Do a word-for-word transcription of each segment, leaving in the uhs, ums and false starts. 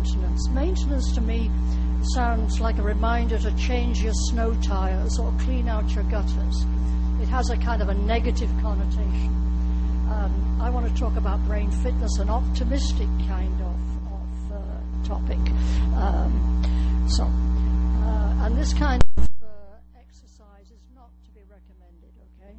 maintenance. Maintenance to me sounds like a reminder to change your snow tires or clean out your gutters. It has a kind of a negative connotation. Um, I want to talk about brain fitness, an optimistic kind of, of uh, topic. Um, so, uh, and this kind of uh, exercise is not to be recommended, okay?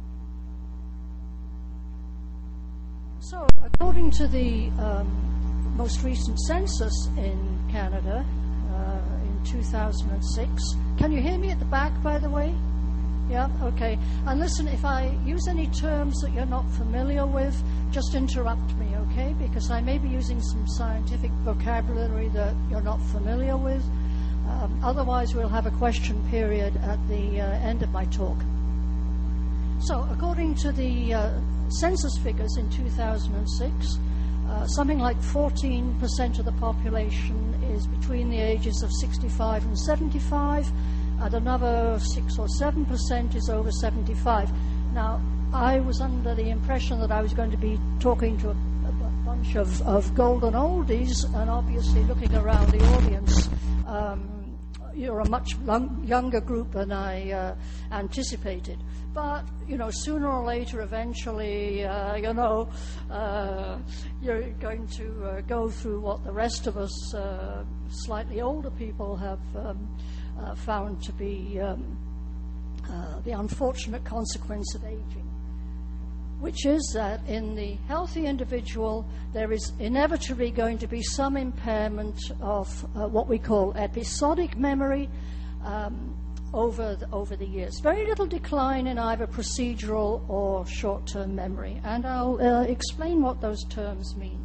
So, according to the um, most recent census in Canada uh, in two thousand six, can you hear me at the back, by the way? Yeah, okay. And listen, if I use any terms that you're not familiar with, just interrupt me, okay? Because I may be using some scientific vocabulary that you're not familiar with. Um, otherwise, we'll have a question period at the uh, end of my talk. So, according to the uh, census figures in two thousand six, uh, something like fourteen percent of the population is between the ages of sixty-five and seventy-five, and another six or seven percent is over seventy-five. Now, I was under the impression that I was going to be talking to a, a bunch of, of golden oldies, and obviously looking around the audience, um, you're a much long, younger group than I uh, anticipated. But, you know, sooner or later, eventually, uh, you know, uh, you're going to uh, go through what the rest of us uh, slightly older people have um, uh, found to be um, uh, the unfortunate consequence of aging, which is that in the healthy individual, there is inevitably going to be some impairment of uh, what we call episodic memory um, over the, over the years. Very little decline in either procedural or short-term memory, and I'll uh, explain what those terms mean.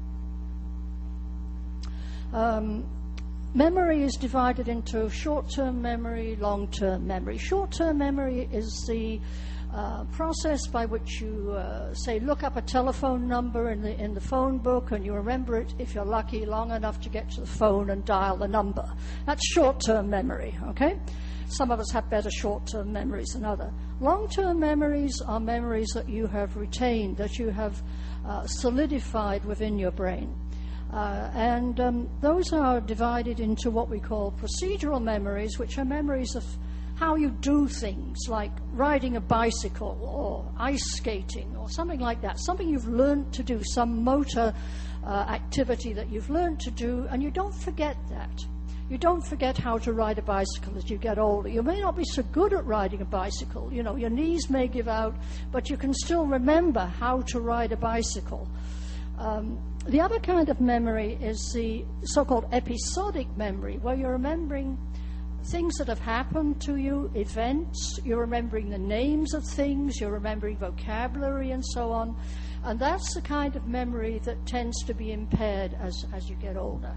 Um, memory is divided into short-term memory, long-term memory. Short-term memory is the Uh, process by which you, uh, say, look up a telephone number in the in the phone book, and you remember it, if you're lucky, long enough to get to the phone and dial the number. That's short-term memory, okay? Some of us have better short-term memories than others. Long-term memories are memories that you have retained, that you have uh, solidified within your brain. Uh, and um, those are divided into what we call procedural memories, which are memories of how you do things, like riding a bicycle or ice skating or something like that, something you've learned to do, some motor uh, activity that you've learned to do, and you don't forget that. You don't forget how to ride a bicycle as you get older. You may not be so good at riding a bicycle. You know, your knees may give out, but you can still remember how to ride a bicycle. Um, the other kind of memory is the so-called episodic memory, where you're remembering things that have happened to you, events, you're remembering the names of things, you're remembering vocabulary and so on. And that's the kind of memory that tends to be impaired as, as you get older.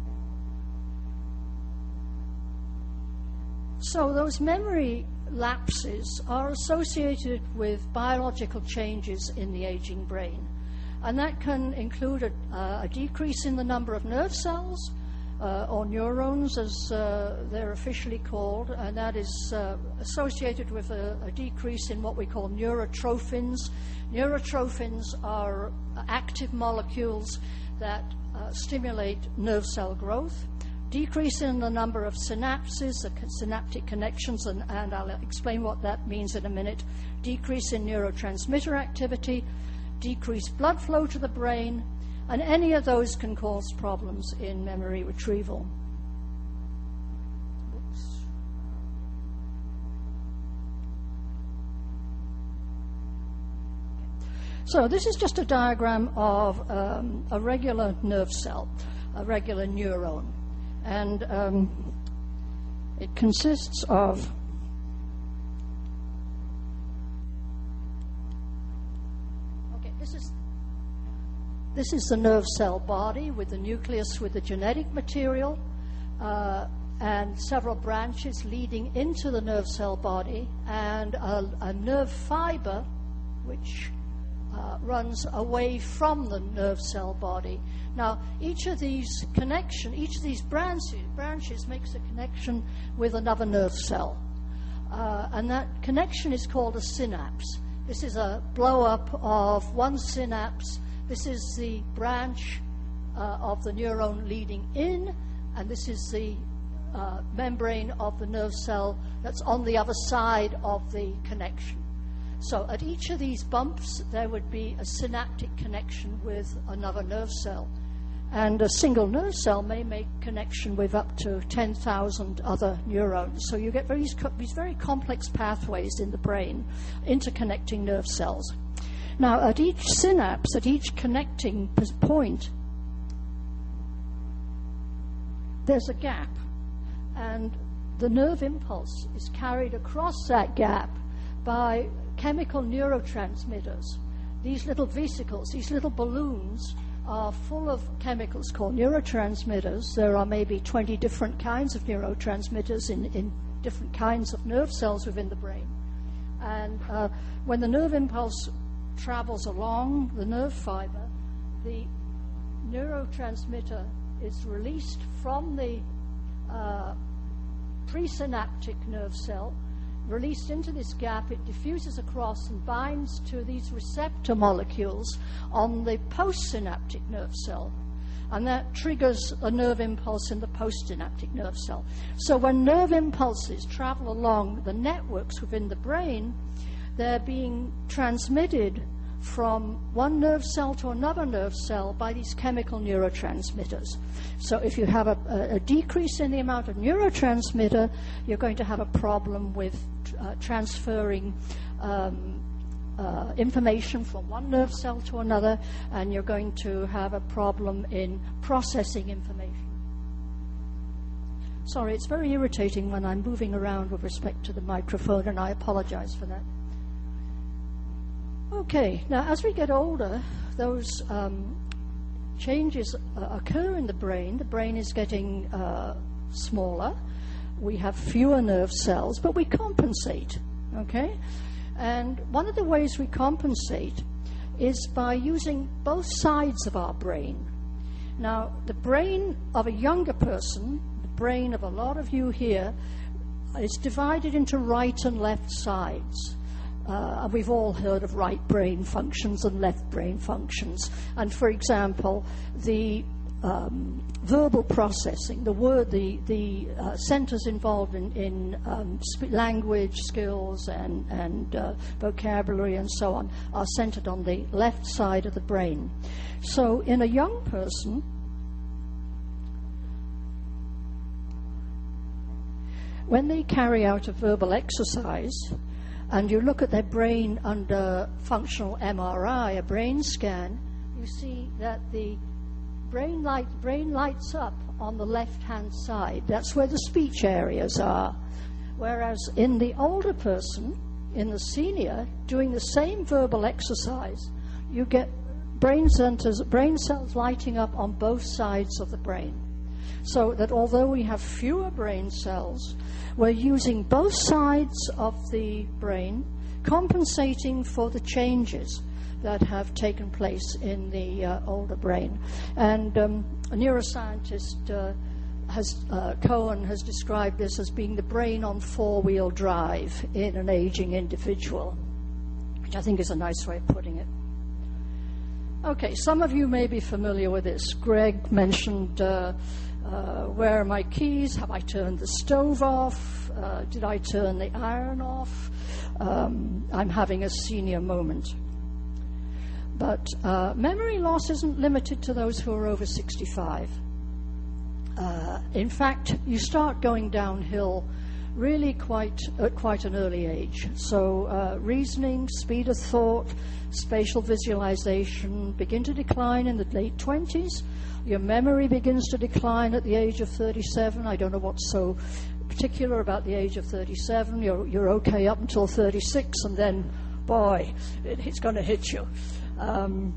So those memory lapses are associated with biological changes in the aging brain. And that can include a, uh, a decrease in the number of nerve cells, Uh, or neurons, as uh, they're officially called, and that is uh, associated with a, a decrease in what we call neurotrophins. Neurotrophins are active molecules that uh, stimulate nerve cell growth. Decrease in the number of synapses, the synaptic connections, and, and I'll explain what that means in a minute. Decrease in neurotransmitter activity, decreased blood flow to the brain, and any of those can cause problems in memory retrieval. Oops. So this is just a diagram of um, a regular nerve cell, a regular neuron. And um, it consists of This is the nerve cell body with the nucleus with the genetic material uh, and several branches leading into the nerve cell body, and a, a nerve fiber which uh, runs away from the nerve cell body. Now, each of these connection, each of these branches, branches makes a connection with another nerve cell, uh, and that connection is called a synapse. This is a blow-up of one synapse. This is the branch uh, of the neuron leading in, and this is the uh, membrane of the nerve cell that's on the other side of the connection. So at each of these bumps, there would be a synaptic connection with another nerve cell. And a single nerve cell may make connection with up to ten thousand other neurons. So you get these, these very complex pathways in the brain, interconnecting nerve cells. Now, at each synapse, at each connecting point, there's a gap. And the nerve impulse is carried across that gap by chemical neurotransmitters. These little vesicles, these little balloons, are full of chemicals called neurotransmitters. There are maybe twenty different kinds of neurotransmitters in, in different kinds of nerve cells within the brain. And uh, when the nerve impulse travels along the nerve fiber, the neurotransmitter is released from the uh, presynaptic nerve cell, released into this gap. It diffuses across and binds to these receptor molecules on the postsynaptic nerve cell. And that triggers a nerve impulse in the postsynaptic nerve cell. So when nerve impulses travel along the networks within the brain, they're being transmitted from one nerve cell to another nerve cell by these chemical neurotransmitters. So if you have a, a, a decrease in the amount of neurotransmitter, you're going to have a problem with uh, transferring um, uh, information from one nerve cell to another, and you're going to have a problem in processing information. Sorry, it's very irritating when I'm moving around with respect to the microphone, and I apologize for that. Okay, now as we get older, those um, changes uh, occur in the brain. The brain is getting uh, smaller. We have fewer nerve cells, but we compensate, okay? And one of the ways we compensate is by using both sides of our brain. Now, the brain of a younger person, the brain of a lot of you here, is divided into right and left sides. Uh, and we've all heard of right brain functions and left brain functions. And for example, the um, verbal processing, the word, the the uh, centers involved in, in um, sp- language skills and and uh, vocabulary and so on, are centered on the left side of the brain. So in a young person, when they carry out a verbal exercise, and you look at their brain under functional M R I, a brain scan, you see that the brain light brain lights up on the left-hand side. That's where the speech areas are. Whereas in the older person, in the senior, doing the same verbal exercise, you get brain centers, brain cells lighting up on both sides of the brain. So that although we have fewer brain cells, we're using both sides of the brain, compensating for the changes that have taken place in the uh, older brain. And um, a neuroscientist, uh, has, uh, Cohen, has described this as being the brain on four-wheel drive in an aging individual, which I think is a nice way of putting it. Okay, some of you may be familiar with this. Greg mentioned, uh, uh, where are my keys? Have I turned the stove off? Uh, did I turn the iron off? Um, I'm having a senior moment. But uh, memory loss isn't limited to those who are over sixty-five. Uh, in fact, you start going downhill really quite at quite an early age. So uh, reasoning, speed of thought, spatial visualization begin to decline in the late twenties. Your memory begins to decline at the age of thirty-seven. I don't know what's so particular about the age of thirty-seven. You're, you're okay up until thirty-six, and then, boy, it, it's going to hit you. Um,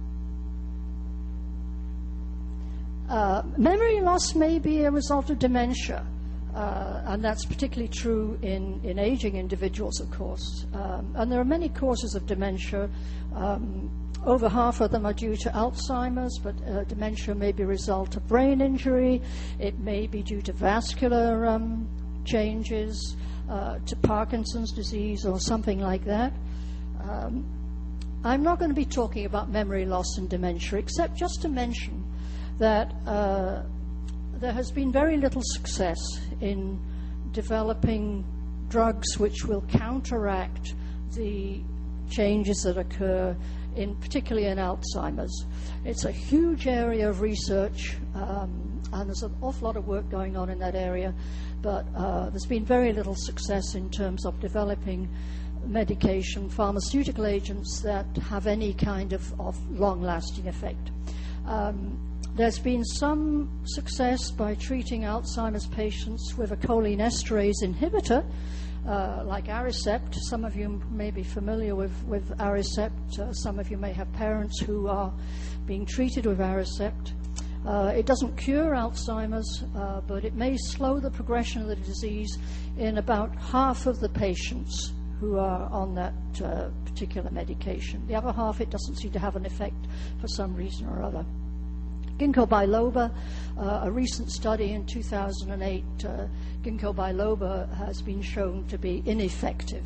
uh, memory loss may be a result of dementia. Uh, and that's particularly true in, in aging individuals, of course. Um, and there are many causes of dementia. Um, over half of them are due to Alzheimer's, but uh, dementia may be a result of brain injury. It may be due to vascular um, changes, uh, to Parkinson's disease or something like that. Um, I'm not going to be talking about memory loss and dementia, except just to mention that uh, there has been very little success in developing drugs which will counteract the changes that occur in particularly in Alzheimer's. It's a huge area of research, um, and there's an awful lot of work going on in that area, but uh, there's been very little success in terms of developing medication, pharmaceutical agents that have any kind of, of long-lasting effect. Um, there's been some success by treating Alzheimer's patients with a cholinesterase inhibitor, Uh, like Aricept. Some of you may be familiar with, with Aricept. Uh, some of you may have parents who are being treated with Aricept. Uh, it doesn't cure Alzheimer's, uh, but it may slow the progression of the disease in about half of the patients who are on that uh, particular medication. The other half, it doesn't seem to have an effect for some reason or other. Ginkgo biloba, uh, a recent study in two thousand eight, uh, ginkgo biloba has been shown to be ineffective.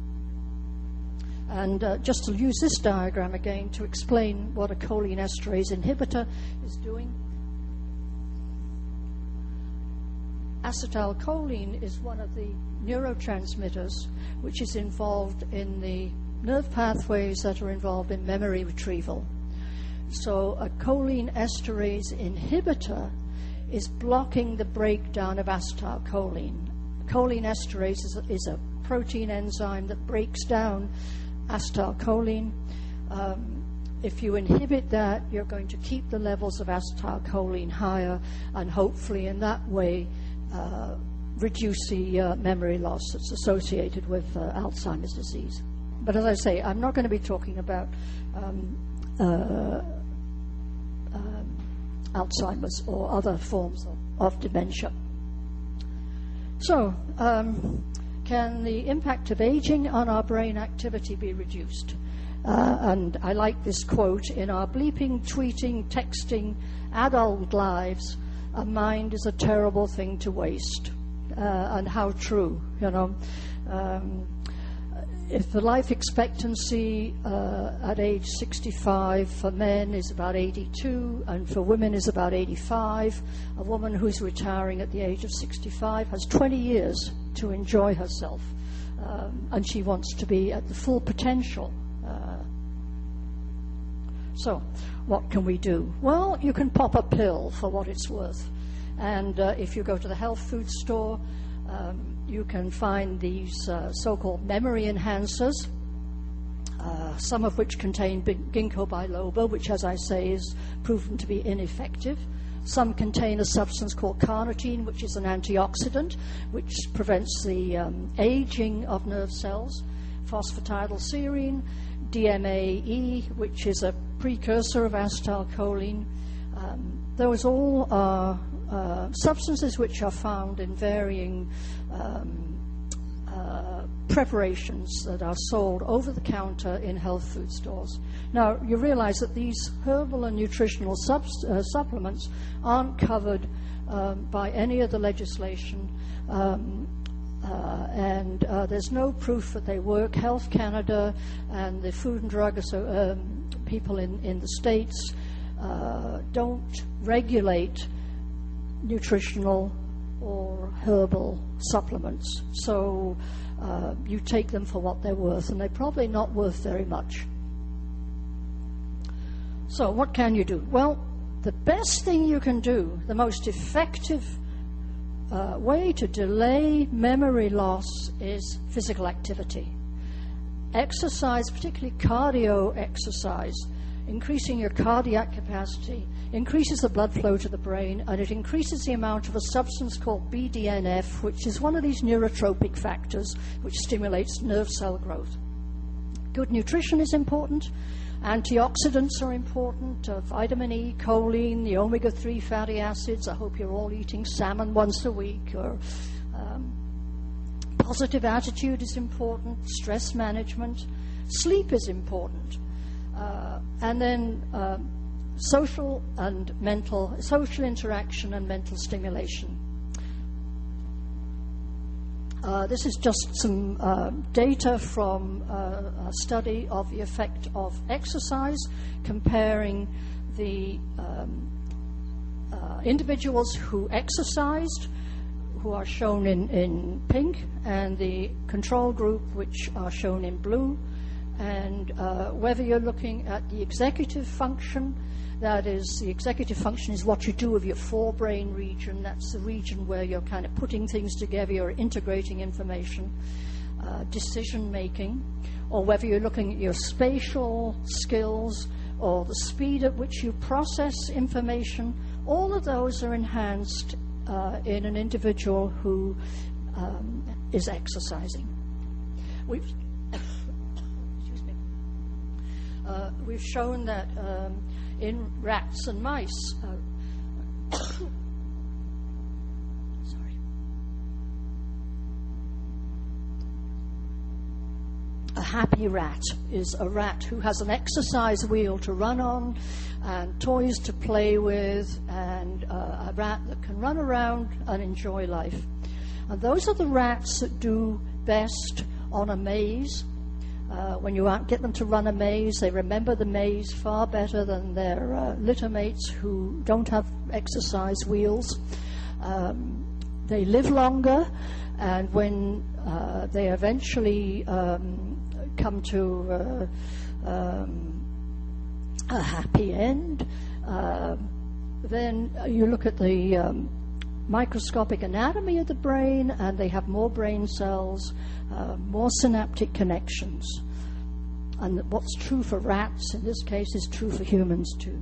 And uh, just to use this diagram again to explain what a cholinesterase inhibitor is doing. Acetylcholine is one of the neurotransmitters which is involved in the nerve pathways that are involved in memory retrieval. So a cholinesterase inhibitor is blocking the breakdown of acetylcholine. Cholinesterase is a, is a protein enzyme that breaks down acetylcholine. Um, if you inhibit that, you're going to keep the levels of acetylcholine higher and hopefully in that way uh, reduce the uh, memory loss that's associated with uh, Alzheimer's disease. But as I say, I'm not going to be talking about um, uh, um, Alzheimer's or other forms of, of dementia. So, um, can the impact of aging on our brain activity be reduced? Uh, and I like this quote: in our bleeping, tweeting, texting, adult lives, a mind is a terrible thing to waste. Uh, and how true, you know. Um, if the life expectancy uh, at age sixty-five for men is about eighty-two and for women is about eighty-five, a woman who's retiring at the age of sixty-five has twenty years to enjoy herself, um, and she wants to be at the full potential. Uh, so, what can we do? Well, you can pop a pill for what it's worth. And uh, if you go to the health food store, um, you can find these uh, so-called memory enhancers, uh, some of which contain ginkgo biloba, which, as I say, is proven to be ineffective. Some contain a substance called carnitine, which is an antioxidant, which prevents the um, aging of nerve cells. Phosphatidylserine, D M A E, which is a precursor of acetylcholine. Um, those all are uh, substances which are found in varying um, uh, preparations that are sold over the counter in health food stores. Now, you realize that these herbal and nutritional sub- uh, supplements aren't covered um, by any of the legislation, um, uh, and uh, there's no proof that they work. Health Canada and the Food and Drug Asso- um, people in, in the States uh, don't regulate nutritional or herbal supplements. So uh, you take them for what they're worth, and they're probably not worth very much. So what can you do? Well, the best thing you can do, the most effective uh, way to delay memory loss is physical activity. Exercise, particularly cardio exercise, increasing your cardiac capacity, increases the blood flow to the brain, and it increases the amount of a substance called B D N F, which is one of these neurotropic factors which stimulates nerve cell growth. Good nutrition is important. Antioxidants are important. Uh, vitamin E, choline, the omega three fatty acids. I hope you're all eating salmon once a week. Or um, positive attitude is important. Stress management. Sleep is important. Uh, and then um, social and mental, social interaction and mental stimulation. Uh, this is just some uh, data from uh, a study of the effect of exercise, comparing the um, uh, individuals who exercised, who are shown in, in pink, and the control group, which are shown in blue. And uh, whether you're looking at the executive function, that is, the executive function is what you do with your forebrain region. That's the region where you're kind of putting things together, you're integrating information, uh, decision making, or whether you're looking at your spatial skills or the speed at which you process information. All of those are enhanced uh, in an individual who um, is exercising. We've Uh, we've shown that um, in rats and mice, uh, sorry, a happy rat is a rat who has an exercise wheel to run on and toys to play with, and uh, a rat that can run around and enjoy life. And those are the rats that do best on a maze. Uh, when you get them to run a maze, they remember the maze far better than their uh, litter mates who don't have exercise wheels. Um, they live longer, and when uh, they eventually um, come to uh, um, a happy end, uh, then you look at the um, microscopic anatomy of the brain, and they have more brain cells, uh, more synaptic connections. And what's true for rats in this case is true for humans too.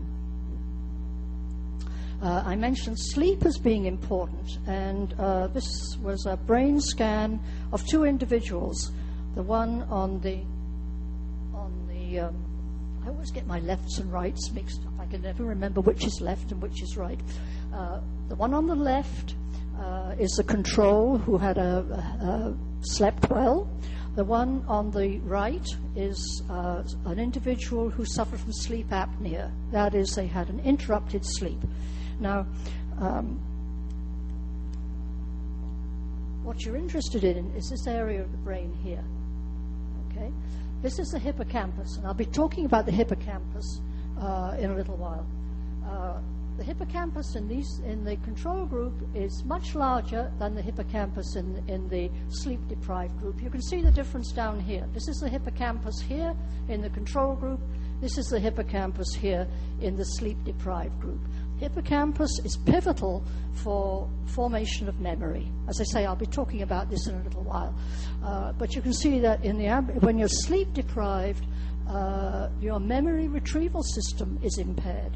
Uh, I mentioned sleep as being important, and uh, this was a brain scan of two individuals. The one on the on the um, I always get my lefts and rights mixed up. I can never remember which is left and which is right. Uh, the one on the left uh, is the control who had a, a, a slept well. The one on the right is uh, an individual who suffered from sleep apnea. That is, they had an interrupted sleep. Now, um, what you're interested in is this area of the brain here. Okay, this is the hippocampus, and I'll be talking about the hippocampus uh, in a little while. Uh, The hippocampus in these in the control group is much larger than the hippocampus in in the sleep-deprived group. You can see the difference down here. This is the hippocampus here in the control group. This is the hippocampus here in the sleep-deprived group. Hippocampus is pivotal for formation of memory. As I say, I'll be talking about this in a little while. Uh, but you can see that in the when you're sleep-deprived, uh, your memory retrieval system is impaired.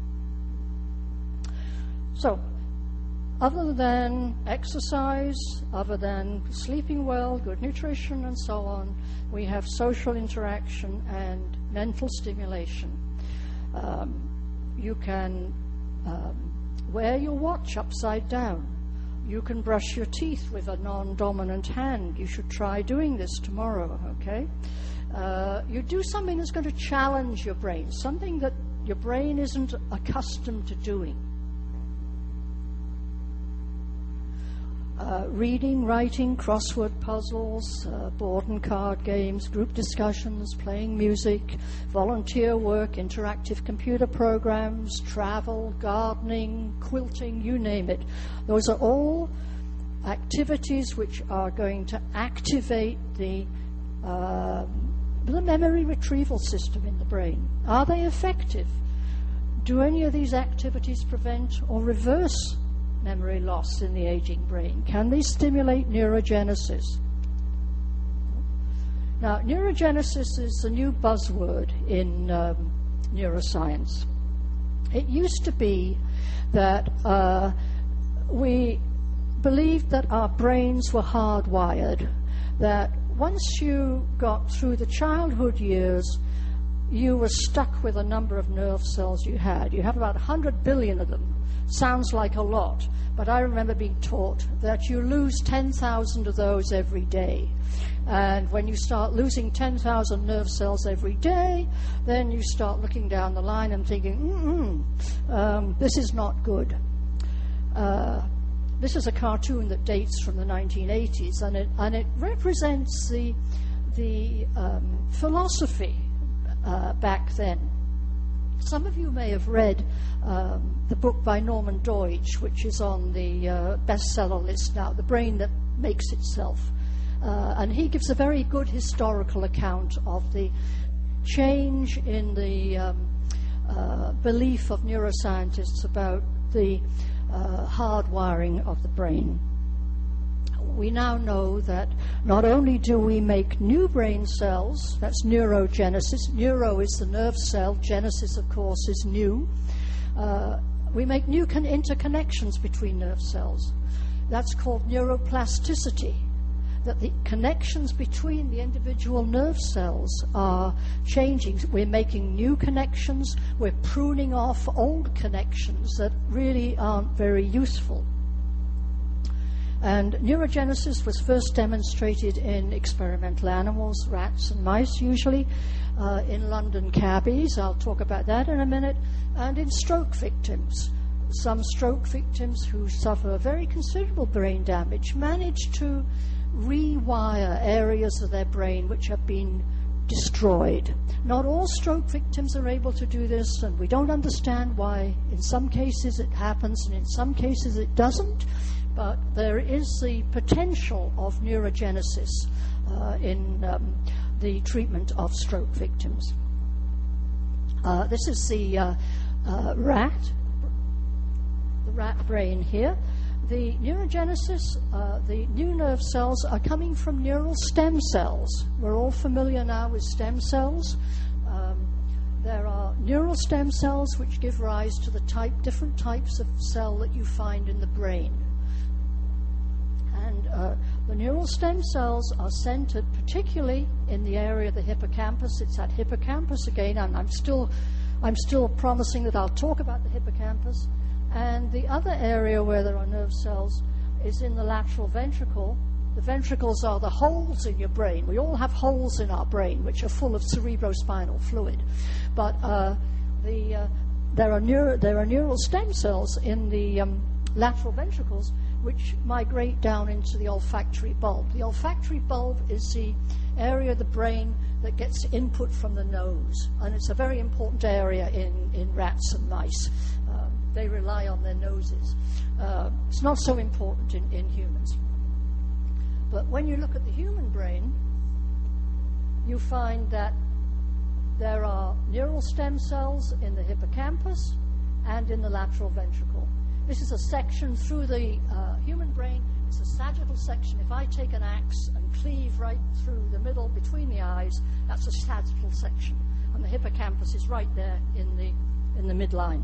So, other than exercise, other than sleeping well, good nutrition, and so on, we have social interaction and mental stimulation. Um, you can um, wear your watch upside down. You can brush your teeth with a non-dominant hand. You should try doing this tomorrow, okay? Uh, you do something that's going to challenge your brain, something that your brain isn't accustomed to doing. Uh, reading, writing, crossword puzzles, uh, board and card games, group discussions, playing music, volunteer work, interactive computer programs, travel, gardening, quilting, you name it. Those are all activities which are going to activate the, uh, the memory retrieval system in the brain. Are they effective? Do any of these activities prevent or reverse memory loss in the aging brain? Can they stimulate neurogenesis? Now, neurogenesis is a new buzzword in um, neuroscience. It used to be that uh, we believed that our brains were hardwired, that once you got through the childhood years, you were stuck with a number of nerve cells you had. You have about one hundred billion of them. Sounds like a lot, but I remember being taught that you lose ten thousand of those every day. And when you start losing ten thousand nerve cells every day, then you start looking down the line and thinking, mm-mm, um, this is not good. Uh, this is a cartoon that dates from the nineteen eighties, and it, and it represents the, the um, philosophy uh, back then. Some of you may have read um, the book by Norman Deutsch, which is on the uh, bestseller list now, The Brain That Makes Itself. Uh, and he gives a very good historical account of the change in the um, uh, belief of neuroscientists about the uh, hardwiring of the brain. We now know that not only do we make new brain cells, that's neurogenesis. Neuro is the nerve cell. Genesis, of course, is new. Uh, we make new con- interconnections between nerve cells. That's called neuroplasticity, that the connections between the individual nerve cells are changing. We're making new connections. We're pruning off old connections that really aren't very useful. And neurogenesis was first demonstrated in experimental animals, rats and mice usually, uh, in London cabbies. I'll talk about that in a minute. And in stroke victims. Some stroke victims who suffer very considerable brain damage manage to rewire areas of their brain which have been destroyed. Not all stroke victims are able to do this, and we don't understand why in some cases it happens and in some cases it doesn't. But there is the potential of neurogenesis uh, in um, the treatment of stroke victims. Uh, this is the uh, uh, rat, the rat brain here. The neurogenesis, uh, the new nerve cells are coming from neural stem cells. We're all familiar now with stem cells. Um, there are neural stem cells which give rise to the type, different types of cell that you find in the brain. And uh, the neural stem cells are centered particularly in the area of the hippocampus. It's that hippocampus again, and I'm still, I'm still promising that I'll talk about the hippocampus. And the other area where there are nerve cells is in the lateral ventricle. The ventricles are the holes in your brain. We all have holes in our brain which are full of cerebrospinal fluid. But uh, the, uh, there, are neuro, there are neural stem cells in the um, lateral ventricles which migrate down into the olfactory bulb. The olfactory bulb is the area of the brain that gets input from the nose, and it's a very important area in, in rats and mice. Um, they rely on their noses. Uh, it's not so important in, in humans. But when you look at the human brain, you find that there are neural stem cells in the hippocampus and in the lateral ventricle. This is a section through the uh, human brain. It's a sagittal section. If I take an axe and cleave right through the middle between the eyes, that's a sagittal section. And the hippocampus is right there in the in the midline.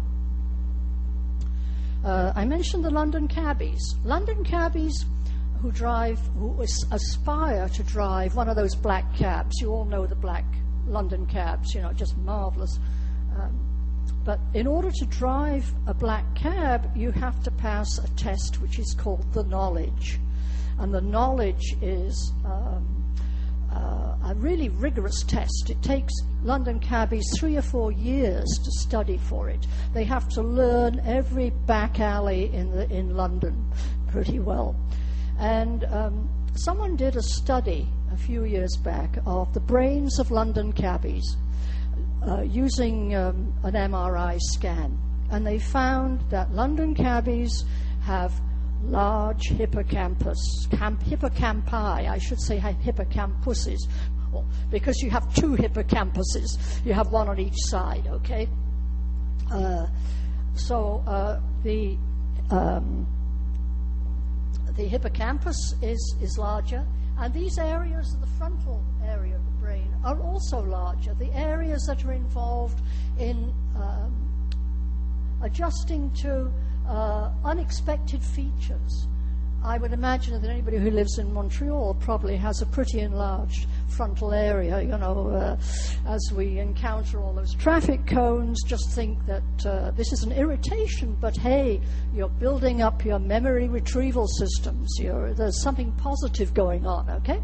Uh, I mentioned the London cabbies. London cabbies who drive, who aspire to drive one of those black cabs. You all know the black London cabs, you know, just marvelous. Um, But in order to drive a black cab, you have to pass a test which is called the knowledge. And the knowledge is um, uh, a really rigorous test. It takes London cabbies three or four years to study for it. They have to learn every back alley in, the, in London pretty well. And um, someone did a study a few years back of the brains of London cabbies. Uh, using um, an M R I scan, and they found that London cabbies have large hippocampus, camp, hippocampi, I should say hippocampuses, well, because you have two hippocampuses. You have one on each side, okay? Uh, so uh, the um, the hippocampus is, is larger, and these areas of the frontal area of the brain are also larger. The areas that are involved in um, adjusting to uh, unexpected features. I would imagine that anybody who lives in Montreal probably has a pretty enlarged frontal area. You know, uh, as we encounter all those traffic cones, just think that uh, this is an irritation, but hey, you're building up your memory retrieval systems. You're, there's something positive going on, okay?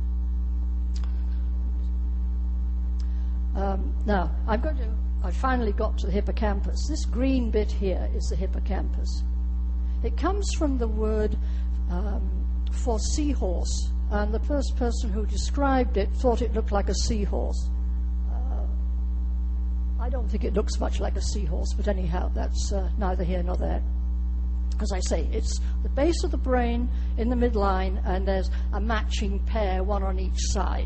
Um, now, I'm going to, I finally got to the hippocampus. This green bit here is the hippocampus. It comes from the word um, for seahorse, and the first person who described it thought it looked like a seahorse. Uh, I don't think it looks much like a seahorse, but anyhow, that's uh, neither here nor there. As I say, it's the base of the brain in the midline, and there's a matching pair, one on each side.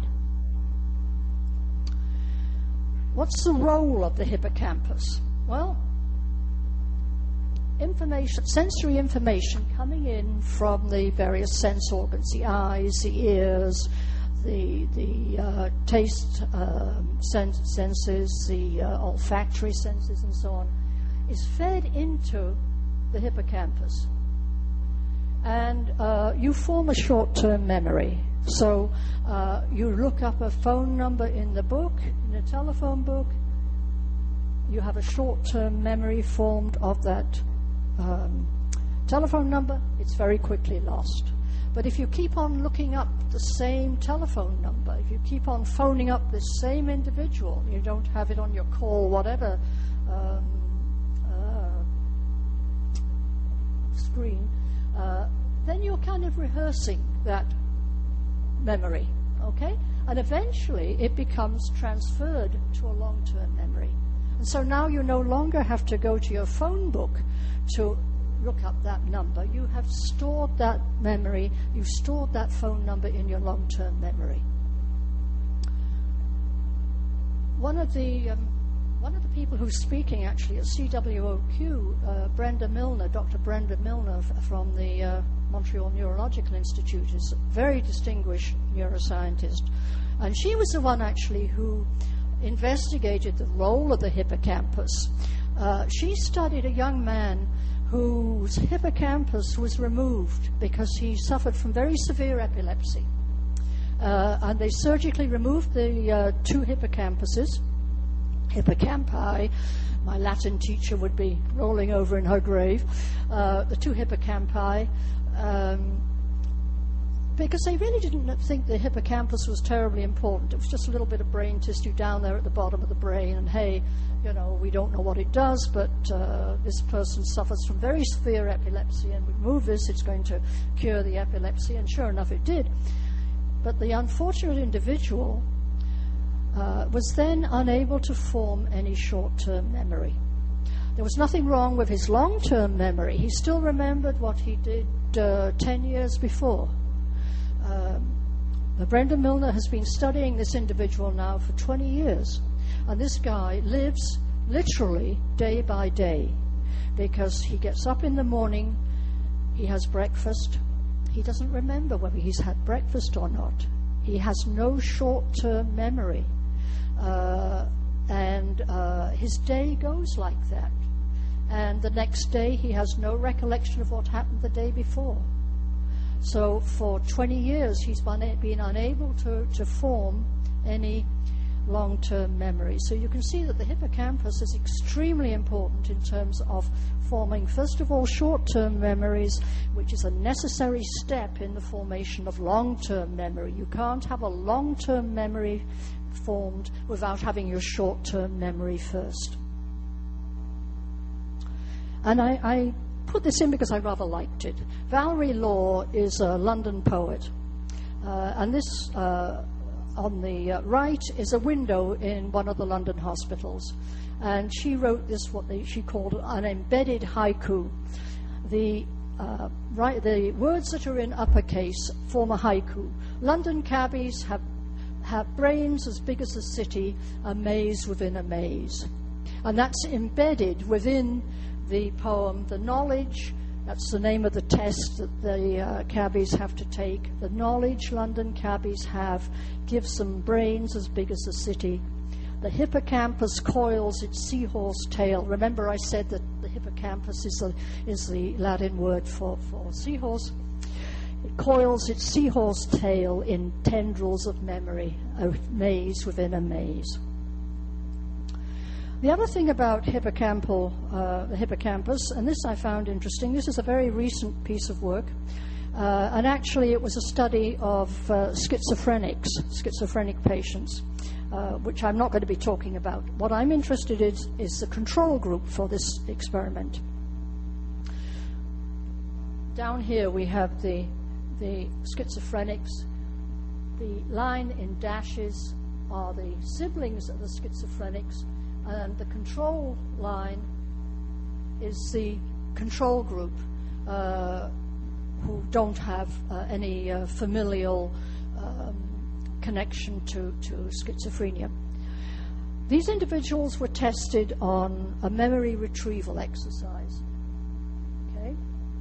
What's the role of the hippocampus? Well, information, sensory information coming in from the various sense organs, the eyes, the ears, the the uh, taste uh, sense, senses, the uh, olfactory senses, and so on, is fed into the hippocampus. And uh, you form a short-term memory. So uh, you look up a phone number in the book, in a telephone book, you have a short-term memory formed of that um, telephone number, it's very quickly lost. But if you keep on looking up the same telephone number, if you keep on phoning up this same individual, you don't have it on your call, whatever um, uh, screen, uh, then you're kind of rehearsing that memory, okay? And eventually it becomes transferred to a long-term memory. And so now you no longer have to go to your phone book to look up that number. You have stored that memory, you've stored that phone number in your long-term memory. One of the um, one of the people who's speaking actually at C W O Q, uh, Brenda Milner, Doctor Brenda Milner f- from the uh, Montreal Neurological Institute, is a very distinguished neuroscientist. And she was the one actually who investigated the role of the hippocampus. Uh, she studied a young man whose hippocampus was removed because he suffered from very severe epilepsy. Uh, and they surgically removed the uh, two hippocampuses, hippocampi. My Latin teacher would be rolling over in her grave. Uh, the two hippocampi, um, because they really didn't think the hippocampus was terribly important. It was just a little bit of brain tissue down there at the bottom of the brain, and hey, you know, we don't know what it does, but uh, this person suffers from very severe epilepsy, and we remove this, it's going to cure the epilepsy, and sure enough it did. But the unfortunate individual uh, was then unable to form any short-term memory. There was nothing wrong with his long-term memory. He still remembered what he did uh, ten years before. Um, Brenda Milner has been studying this individual now for twenty years. And this guy lives literally day by day, because he gets up in the morning, he has breakfast, he doesn't remember whether he's had breakfast or not. He has no short-term memory. Uh, and uh, his day goes like that. And the next day he has no recollection of what happened the day before. So for twenty years he's been unable to, to form any long-term memory. So you can see that the hippocampus is extremely important in terms of forming, first of all, short-term memories, which is a necessary step in the formation of long-term memory. You can't have a long-term memory formed without having your short-term memory first. And I, I put this in because I rather liked it. Valerie Law is a London poet, uh, and this uh, on the uh, right is a window in one of the London hospitals, and she wrote this, what they, she called an embedded haiku. The uh, right, the words that are in uppercase form a haiku. London cabbies have have brains as big as a city, a maze within a maze, and that's embedded within the poem. The knowledge, that's the name of the test that the uh, cabbies have to take. The knowledge London cabbies have gives them brains as big as a city. The hippocampus coils its seahorse tail. Remember I said that the hippocampus is the, is the Latin word for, for seahorse. It coils its seahorse tail in tendrils of memory, a maze within a maze. The other thing about hippocampal, uh, the hippocampus, and this I found interesting, this is a very recent piece of work, uh, and actually it was a study of uh, schizophrenics, schizophrenic patients, uh, which I'm not going to be talking about. What I'm interested in is, is the control group for this experiment. Down here we have the, the schizophrenics. The line in dashes are the siblings of the schizophrenics. and the control line is the control group uh, who don't have uh, any uh, familial um, connection to, to schizophrenia. These individuals were tested on a memory retrieval exercise. Okay?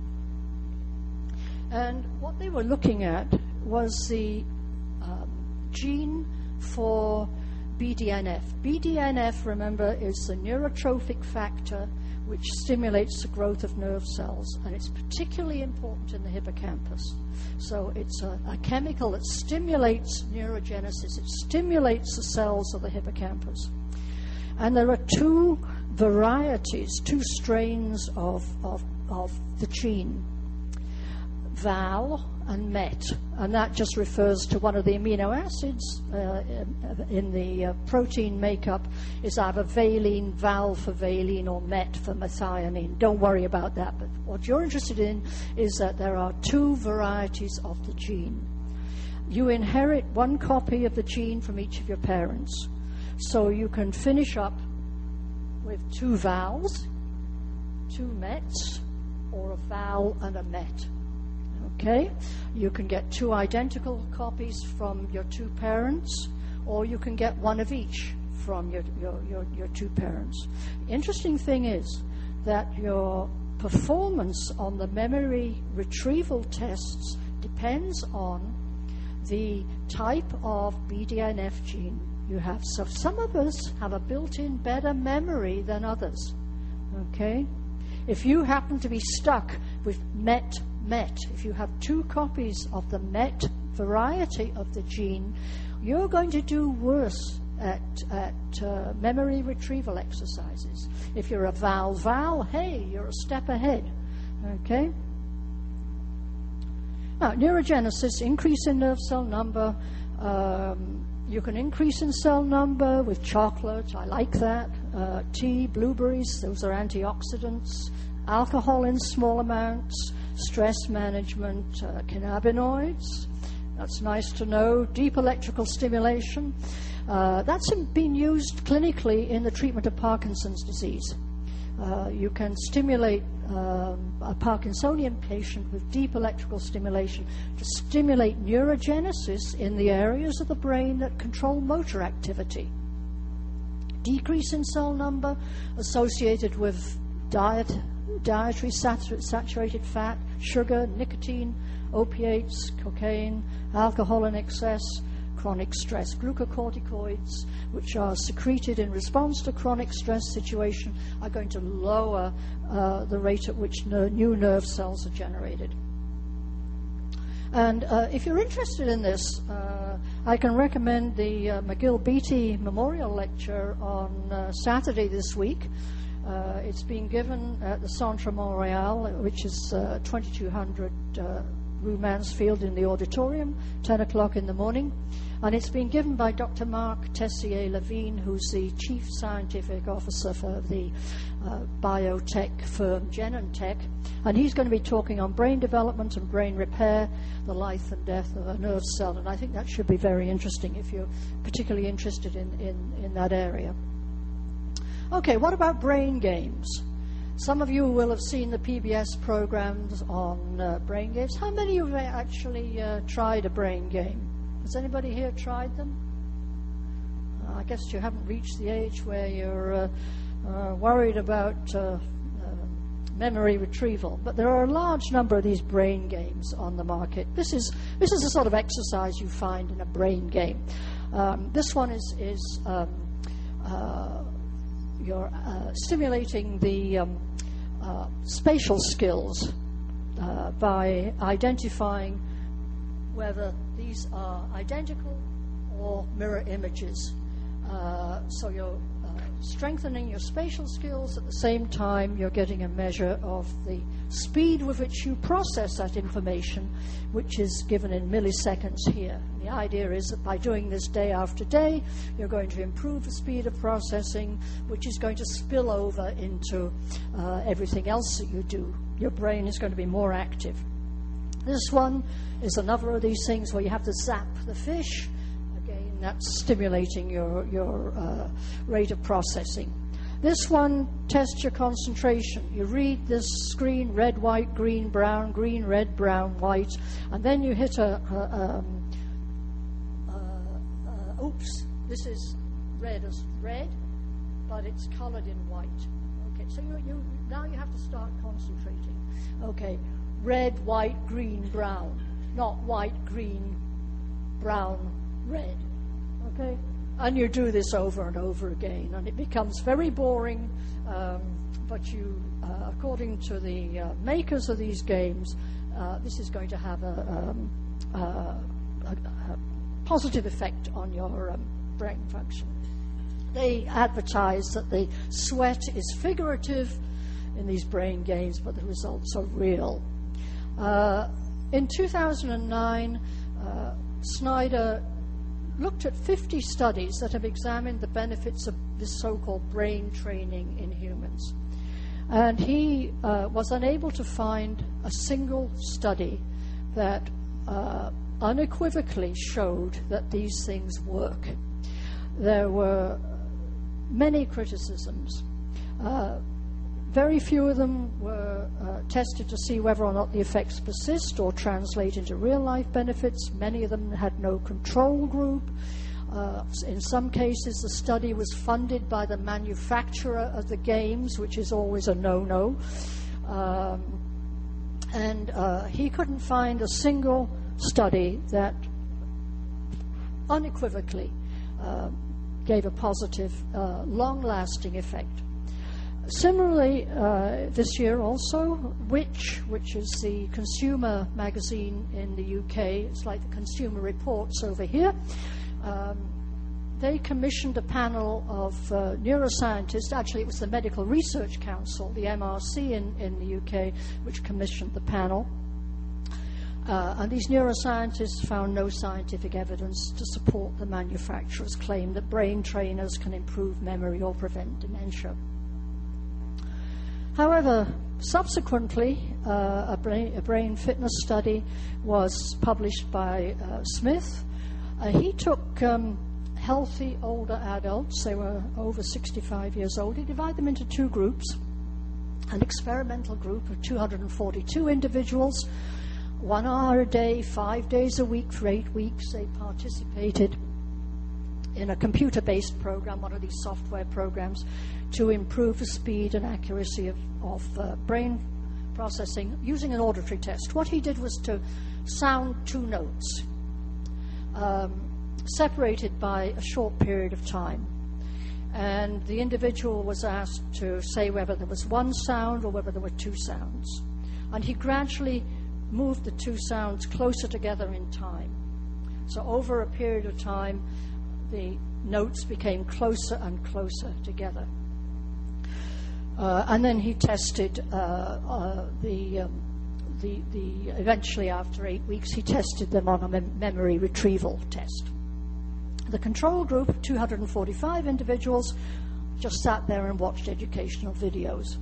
And what they were looking at was the um, gene for B D N F. B D N F, remember, is the neurotrophic factor which stimulates the growth of nerve cells, and it's particularly important in the hippocampus. So it's a, a chemical that stimulates neurogenesis. It stimulates the cells of the hippocampus. And there are two varieties, two strains of, of, of the gene, V A L and M E T, and that just refers to one of the amino acids uh, in the uh, protein makeup is either valine, V A L for valine, or M E T for methionine. Don't worry about that, but what you're interested in is that there are two varieties of the gene. You inherit one copy of the gene from each of your parents, so you can finish up with two V A Ls, two M E Ts, or a V A L and a M E T. Okay, you can get two identical copies from your two parents, or you can get one of each from your, your, your, your two parents. Interesting thing is that your performance on the memory retrieval tests depends on the type of B D N F gene you have. So some of us have a built-in better memory than others. Okay, if you happen to be stuck with M E T M E T, if you have two copies of the M E T variety of the gene, you're going to do worse at, at uh, memory retrieval exercises. If you're a V A L V A L, hey, you're a step ahead. Okay? Now, neurogenesis, increase in nerve cell number. Um, you can increase in cell number with chocolate. I like that. Uh, tea, blueberries, those are antioxidants. Alcohol in small amounts. Stress management, uh, cannabinoids. That's nice to know. Deep electrical stimulation. Uh, that's been used clinically in the treatment of Parkinson's disease. Uh, you can stimulate um, a Parkinsonian patient with deep electrical stimulation to stimulate neurogenesis in the areas of the brain that control motor activity. Decrease in cell number associated with diet, dietary satur- saturated fat, sugar, nicotine, opiates, cocaine, alcohol in excess, chronic stress. Glucocorticoids, which are secreted in response to chronic stress situation, are going to lower uh, the rate at which ner- new nerve cells are generated. And uh, if you're interested in this, uh, I can recommend the uh, McGill Beatty Memorial Lecture on uh, Saturday this week. Uh, it's being given at the Centre Montréal, which is uh, twenty-two hundred uh, Rue Mansfield in the auditorium, ten o'clock in the morning. And it's being given by Doctor Mark Tessier-Levine, who's the Chief Scientific Officer for the uh, biotech firm Genentech. And he's going to be talking on brain development and brain repair, the life and death of a nerve cell. And I think that should be very interesting if you're particularly interested in, in, in that area. Okay, what about brain games? Some of you will have seen the P B S programs on uh, brain games. How many of you have actually uh, tried a brain game? Has anybody here tried them? Uh, I guess you haven't reached the age where you're uh, uh, worried about uh, uh, memory retrieval. But there are a large number of these brain games on the market. This is this is the sort of exercise you find in a brain game. Um, this one is is um, uh, you're uh, stimulating the um, uh, spatial skills uh, by identifying whether these are identical or mirror images. Uh, so you're uh, strengthening your spatial skills. At the same time, you're getting a measure of the speed with which you process that information, which is given in milliseconds here. The idea is that by doing this day after day, you're going to improve the speed of processing, which is going to spill over into uh, everything else that you do. Your brain is going to be more active. This one is another of these things where you have to zap the fish. Again, that's stimulating your, your uh, rate of processing. This one tests your concentration. You read this screen, red, white, green, brown, green, red, brown, white, and then you hit a, a um, uh, uh, oops, this is red as red, but it's colored in white. Okay, so you, you now you have to start concentrating. Okay, red, white, green, brown, not white, green, brown, red. Okay? And you do this over and over again, and it becomes very boring, um, but you, uh, according to the uh, makers of these games, uh, this is going to have a, um, uh, a, a positive effect on your um, brain function. They advertise that the sweat is figurative in these brain games, but the results are real. Uh, in two thousand nine, uh, Snyder looked at fifty studies that have examined the benefits of this so-called brain training in humans. And he uh, was unable to find a single study that uh, unequivocally showed that these things work. There were many criticisms. Uh, very few of them were uh, tested to see whether or not the effects persist or translate into real-life benefits. Many of them had no control group. Uh, in some cases, the study was funded by the manufacturer of the games, which is always a no-no. Um, and uh, he couldn't find a single study that unequivocally uh, gave a positive, uh, long-lasting effect. Similarly, uh, this year also, Which, which is the consumer magazine in the U K, it's like the Consumer Reports over here, um, they commissioned a panel of uh, neuroscientists. Actually, it was the Medical Research Council, the M R C in, in the U K, which commissioned the panel. Uh, and these neuroscientists found no scientific evidence to support the manufacturer's claim that brain trainers can improve memory or prevent dementia. However, subsequently, uh, a, brain, a brain fitness study was published by uh, Smith. Uh, he took um, healthy older adults, they were over sixty-five years old. He divided them into two groups, an experimental group of two hundred forty-two individuals, one hour a day, five days a week for eight weeks. They participated in a computer-based program, one of these software programs, to improve the speed and accuracy of, of uh, brain processing using an auditory test. What he did was to sound two notes, um, separated by a short period of time. And the individual was asked to say whether there was one sound or whether there were two sounds. And he gradually moved the two sounds closer together in time. So over a period of time, the notes became closer and closer together. Uh, and then he tested uh, uh, the, um, the, the, eventually after eight weeks, he tested them on a mem- memory retrieval test. The control group of two hundred forty-five individuals just sat there and watched educational videos.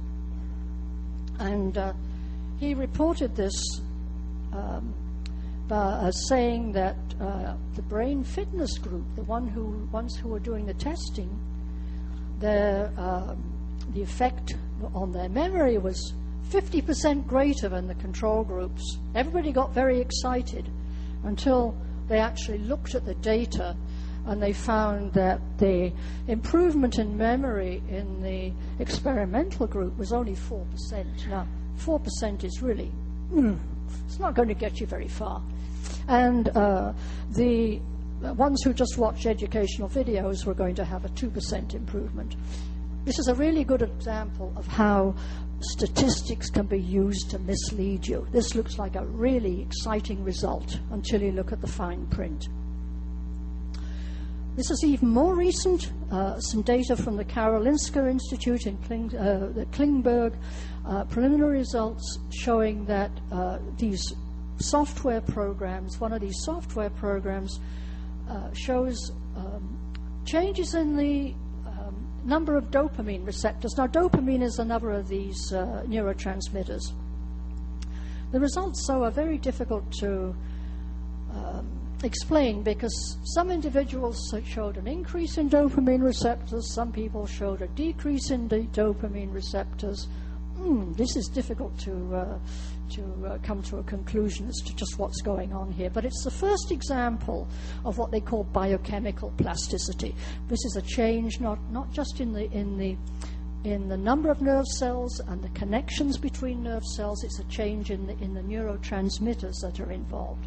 And uh, he reported this um, by, uh, saying that uh, the brain fitness group, the one who, ones who were doing the testing, their, um, the effect on their memory was fifty percent greater than the control groups. Everybody got very excited until they actually looked at the data, and they found that the improvement in memory in the experimental group was only four percent. Now, four percent is really, mm, it's not going to get you very far. And uh, the ones who just watched educational videos were going to have a two percent improvement. This is a really good example of how statistics can be used to mislead you. This looks like a really exciting result until you look at the fine print. This is even more recent, uh, some data from the Karolinska Institute in Kling, uh, the Klingberg, uh, preliminary results showing that uh, these software programs, one of these software programs uh, shows um, changes in the um, number of dopamine receptors. Now, dopamine is another of these uh, neurotransmitters. The results, though, are very difficult to um, explain, because some individuals showed an increase in dopamine receptors, some people showed a decrease in the dopamine receptors. Mm, this is difficult to uh, to uh, come to a conclusion as to just what's going on here. But it's the first example of what they call biochemical plasticity. This is a change not, not just in the in the in the number of nerve cells and the connections between nerve cells, it's a change in the, in the neurotransmitters that are involved.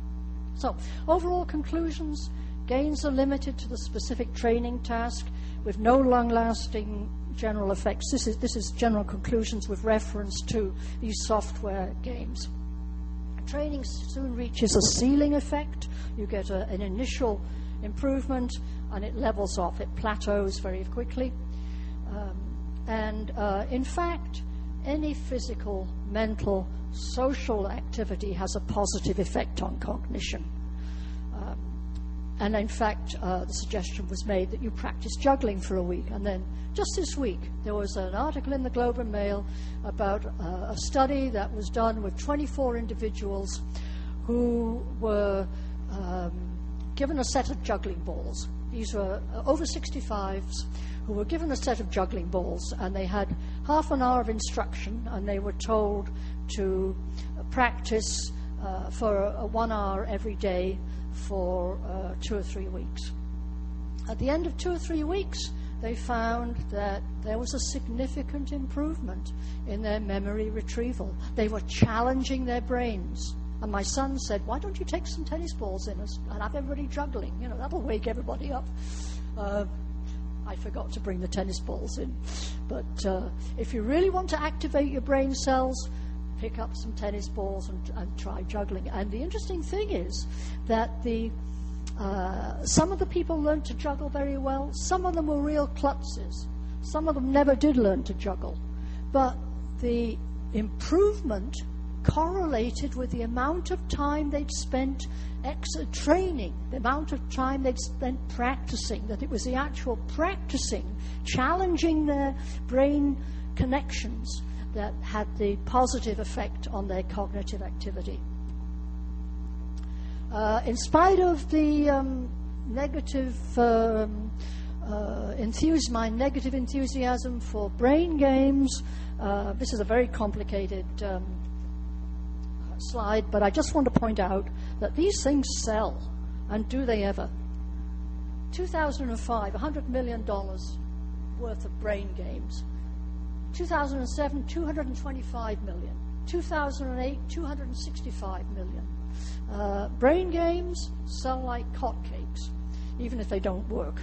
So, overall conclusions, gains are limited to the specific training task with no long-lasting general effects. This is, this is general conclusions with reference to these software games. Training soon reaches a ceiling effect. You get a, an initial improvement and it levels off. It plateaus very quickly. Um, and uh, in fact, any physical, mental, social activity has a positive effect on cognition. Um, and in fact, uh, the suggestion was made that you practice juggling for a week. And then just this week, there was an article in the Globe and Mail about uh, a study that was done with twenty-four individuals who were um, given a set of juggling balls. These were uh, over sixty-fives who were given a set of juggling balls, and they had half an hour of instruction, and they were told to practice uh, for a, a one hour every day for uh, two or three weeks. At the end of two or three weeks, they found that there was a significant improvement in their memory retrieval. They were challenging their brains. And my son said, why don't you take some tennis balls in us and have everybody juggling? You know, that'll wake everybody up. Uh, I forgot to bring the tennis balls in. But uh, if you really want to activate your brain cells, pick up some tennis balls and, and try juggling. And the interesting thing is that the uh, some of the people learned to juggle very well. Some of them were real klutzes. Some of them never did learn to juggle. But the improvement correlated with the amount of time they'd spent ex- training, the amount of time they'd spent practicing, that it was the actual practicing, challenging their brain connections that had the positive effect on their cognitive activity. Uh, in spite of the um, negative um, uh, enthusiasm, my negative enthusiasm for brain games, uh, this is a very complicated um, slide, but I just want to point out that these things sell, and do they ever? two thousand five, one hundred million dollars worth of brain games. two thousand seven, two hundred twenty-five million. two thousand eight, two hundred sixty-five million. Uh, brain games sell like hotcakes, even if they don't work.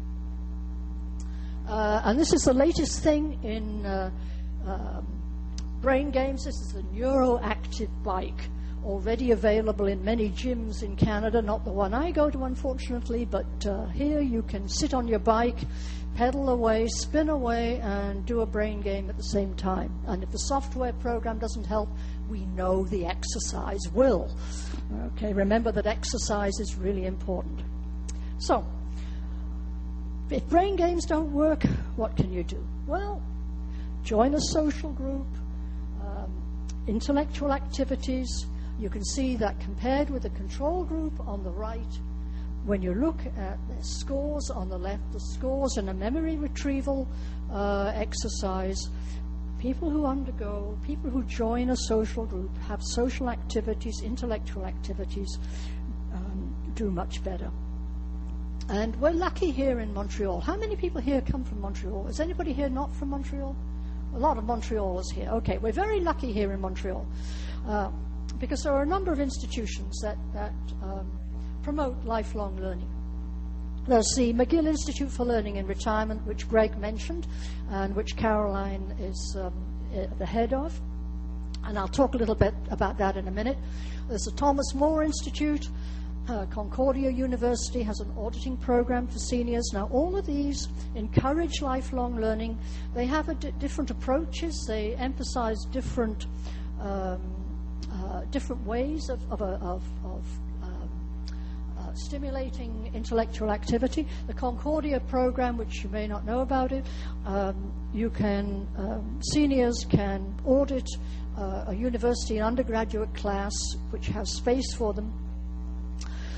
Uh, and this is the latest thing in uh, um, brain games. This is the NeuroActive bike, already available in many gyms in Canada, not the one I go to, unfortunately, but uh, here you can sit on your bike, pedal away, spin away, and do a brain game at the same time. And if the software program doesn't help, we know the exercise will. Okay, remember that exercise is really important. So, if brain games don't work, what can you do? Well, join a social group, um, intellectual activities. You can see that compared with the control group on the right, when you look at the scores on the left, the scores in a memory retrieval uh, exercise, people who undergo, people who join a social group, have social activities, intellectual activities, um, do much better. And we're lucky here in Montreal. How many people here come from Montreal? Is anybody here not from Montreal? A lot of Montrealers here. Okay, we're very lucky here in Montreal uh, because there are a number of institutions that, that um, promote lifelong learning. There's the McGill Institute for Learning in Retirement, which Greg mentioned, and which Caroline is um, the head of. And I'll talk a little bit about that in a minute. There's the Thomas More Institute. Uh, Concordia University has an auditing program for seniors. Now, all of these encourage lifelong learning. They have a d- different approaches. They emphasize different um, uh, different ways of, of, of, of stimulating intellectual activity. The Concordia program, which you may not know about it, um, you can, um, seniors can audit uh, a university undergraduate class which has space for them.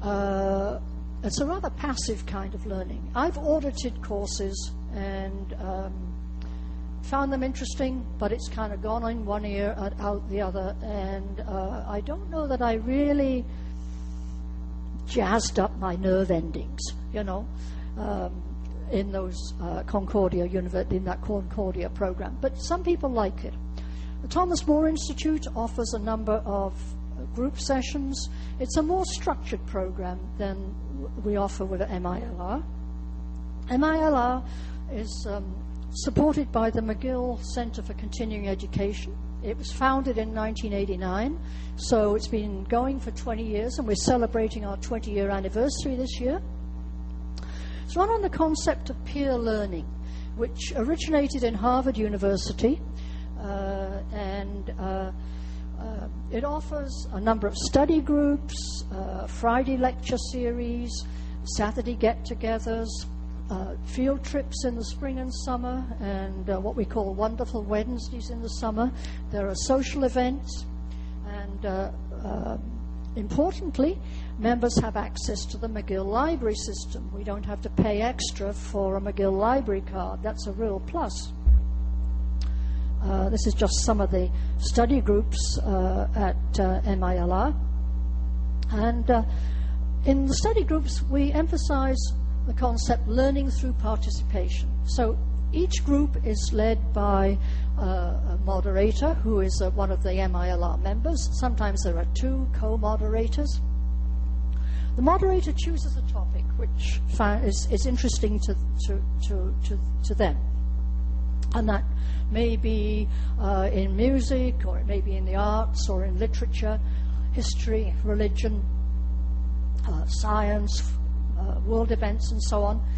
uh, it's a rather passive kind of learning. I've audited courses and um, found them interesting, but it's kind of gone in one ear and out the other, and uh, I don't know that I really jazzed up my nerve endings, you know, um, in those uh, Concordia Univer- in that Concordia program. But some people like it. The Thomas More Institute offers a number of uh, group sessions. It's a more structured program than we offer with M I L R. M I L R is um, supported by the McGill Center for Continuing Education. It was founded in nineteen eighty-nine, so it's been going for twenty years, and we're celebrating our twenty-year anniversary this year. It's run on the concept of peer learning, which originated in Harvard University, uh, and uh, uh, it offers a number of study groups, uh, Friday lecture series, Saturday get-togethers, uh, field trips in the spring and summer, and uh, what we call Wonderful Wednesdays in the summer. There are social events, and uh, uh, importantly, members have access to the McGill Library system. We don't have to pay extra for a McGill Library card. That's a real plus. Uh, this is just some of the study groups uh, at uh, M I L R. And uh, in the study groups, we emphasize the concept learning through participation. So each group is led by uh, a moderator who is uh, one of the M I L R members. Sometimes there are two co-moderators. The moderator chooses a topic which is, is interesting to, to, to, to, to them. And that may be uh, in music, or it may be in the arts, or in literature, history, religion, uh, science, uh, world events, and so on.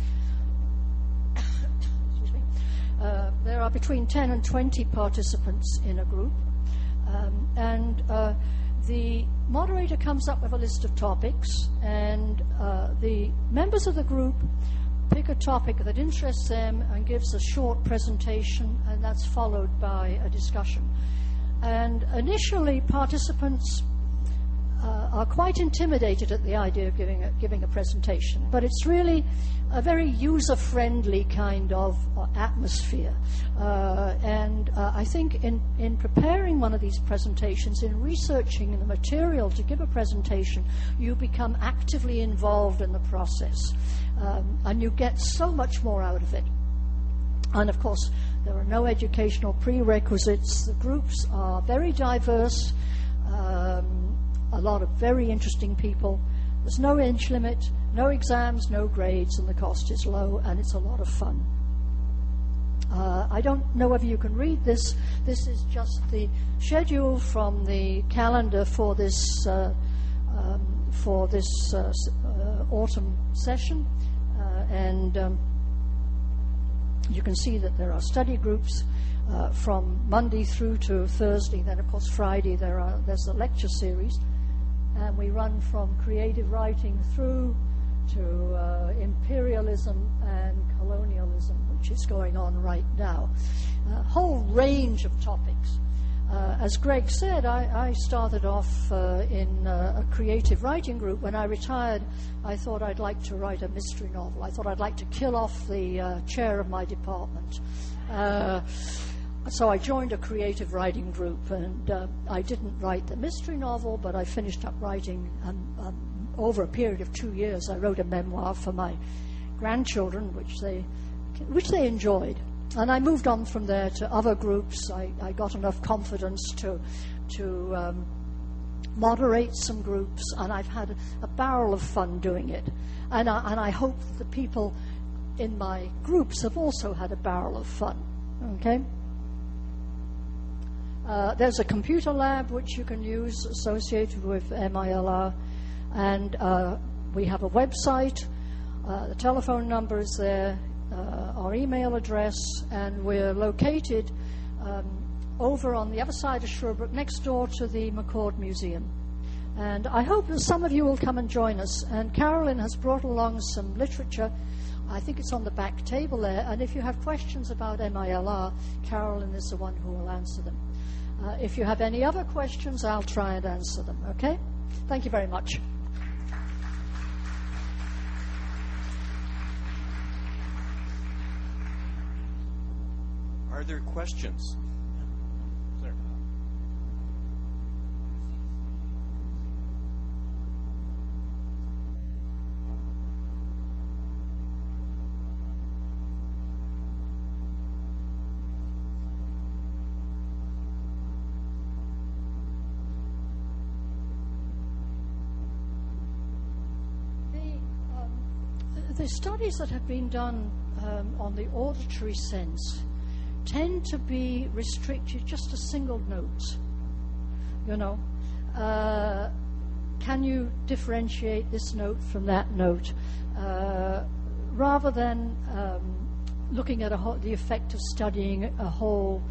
Excuse me. Uh, there are between ten and twenty participants in a group. Um, and uh, the moderator comes up with a list of topics, and uh, the members of the group pick a topic that interests them and gives a short presentation, and that's followed by a discussion. And initially, participants uh, are quite intimidated at the idea of giving a, giving a presentation, but it's really a very user-friendly kind of uh, atmosphere. Uh, and uh, I think in, in preparing one of these presentations, in researching the material to give a presentation, you become actively involved in the process. Um, and you get so much more out of it. And of course, there are no educational prerequisites. The groups are very diverse, um, a lot of very interesting people. There's no age limit, no exams, no grades, and the cost is low, and it's a lot of fun. Uh, I don't know whether you can read this. This is just the schedule from the calendar for this uh, um, for this uh, uh, autumn session, uh, and um, you can see that there are study groups uh, from Monday through to Thursday. Then, of course, Friday there are there's the lecture series, and we run from creative writing through to uh, imperialism and colonialism, which is going on right now. A whole range of topics. Uh, as Greg said, I, I started off uh, in uh, a creative writing group. When I retired, I thought I'd like to write a mystery novel. I thought I'd like to kill off the uh, chair of my department. Uh, so I joined a creative writing group, and uh, I didn't write the mystery novel, but I finished up writing, um, um, over a period of two years, I wrote a memoir for my grandchildren, which they, which they enjoyed. And I moved on from there to other groups. I, I got enough confidence to to um, moderate some groups, and I've had a, a barrel of fun doing it. And I, and I hope that the people in my groups have also had a barrel of fun. Okay? Uh, there's a computer lab which you can use associated with M I L R, and uh, we have a website. Uh, the telephone number is there. Uh, our email address, and we're located um, over on the other side of Sherbrooke, next door to the McCord Museum. And I hope that some of you will come and join us. And Carolyn has brought along some literature. I think it's on the back table there. And if you have questions about M I L R, Carolyn is the one who will answer them. Uh, if you have any other questions, I'll try and answer them. Okay? Thank you very much. Are there questions? Sir. The studies that have been done um, on the auditory sense tend to be restricted just to single notes. You know, uh, can you differentiate this note from that note, uh, rather than um, looking at a whole, the effect of studying a whole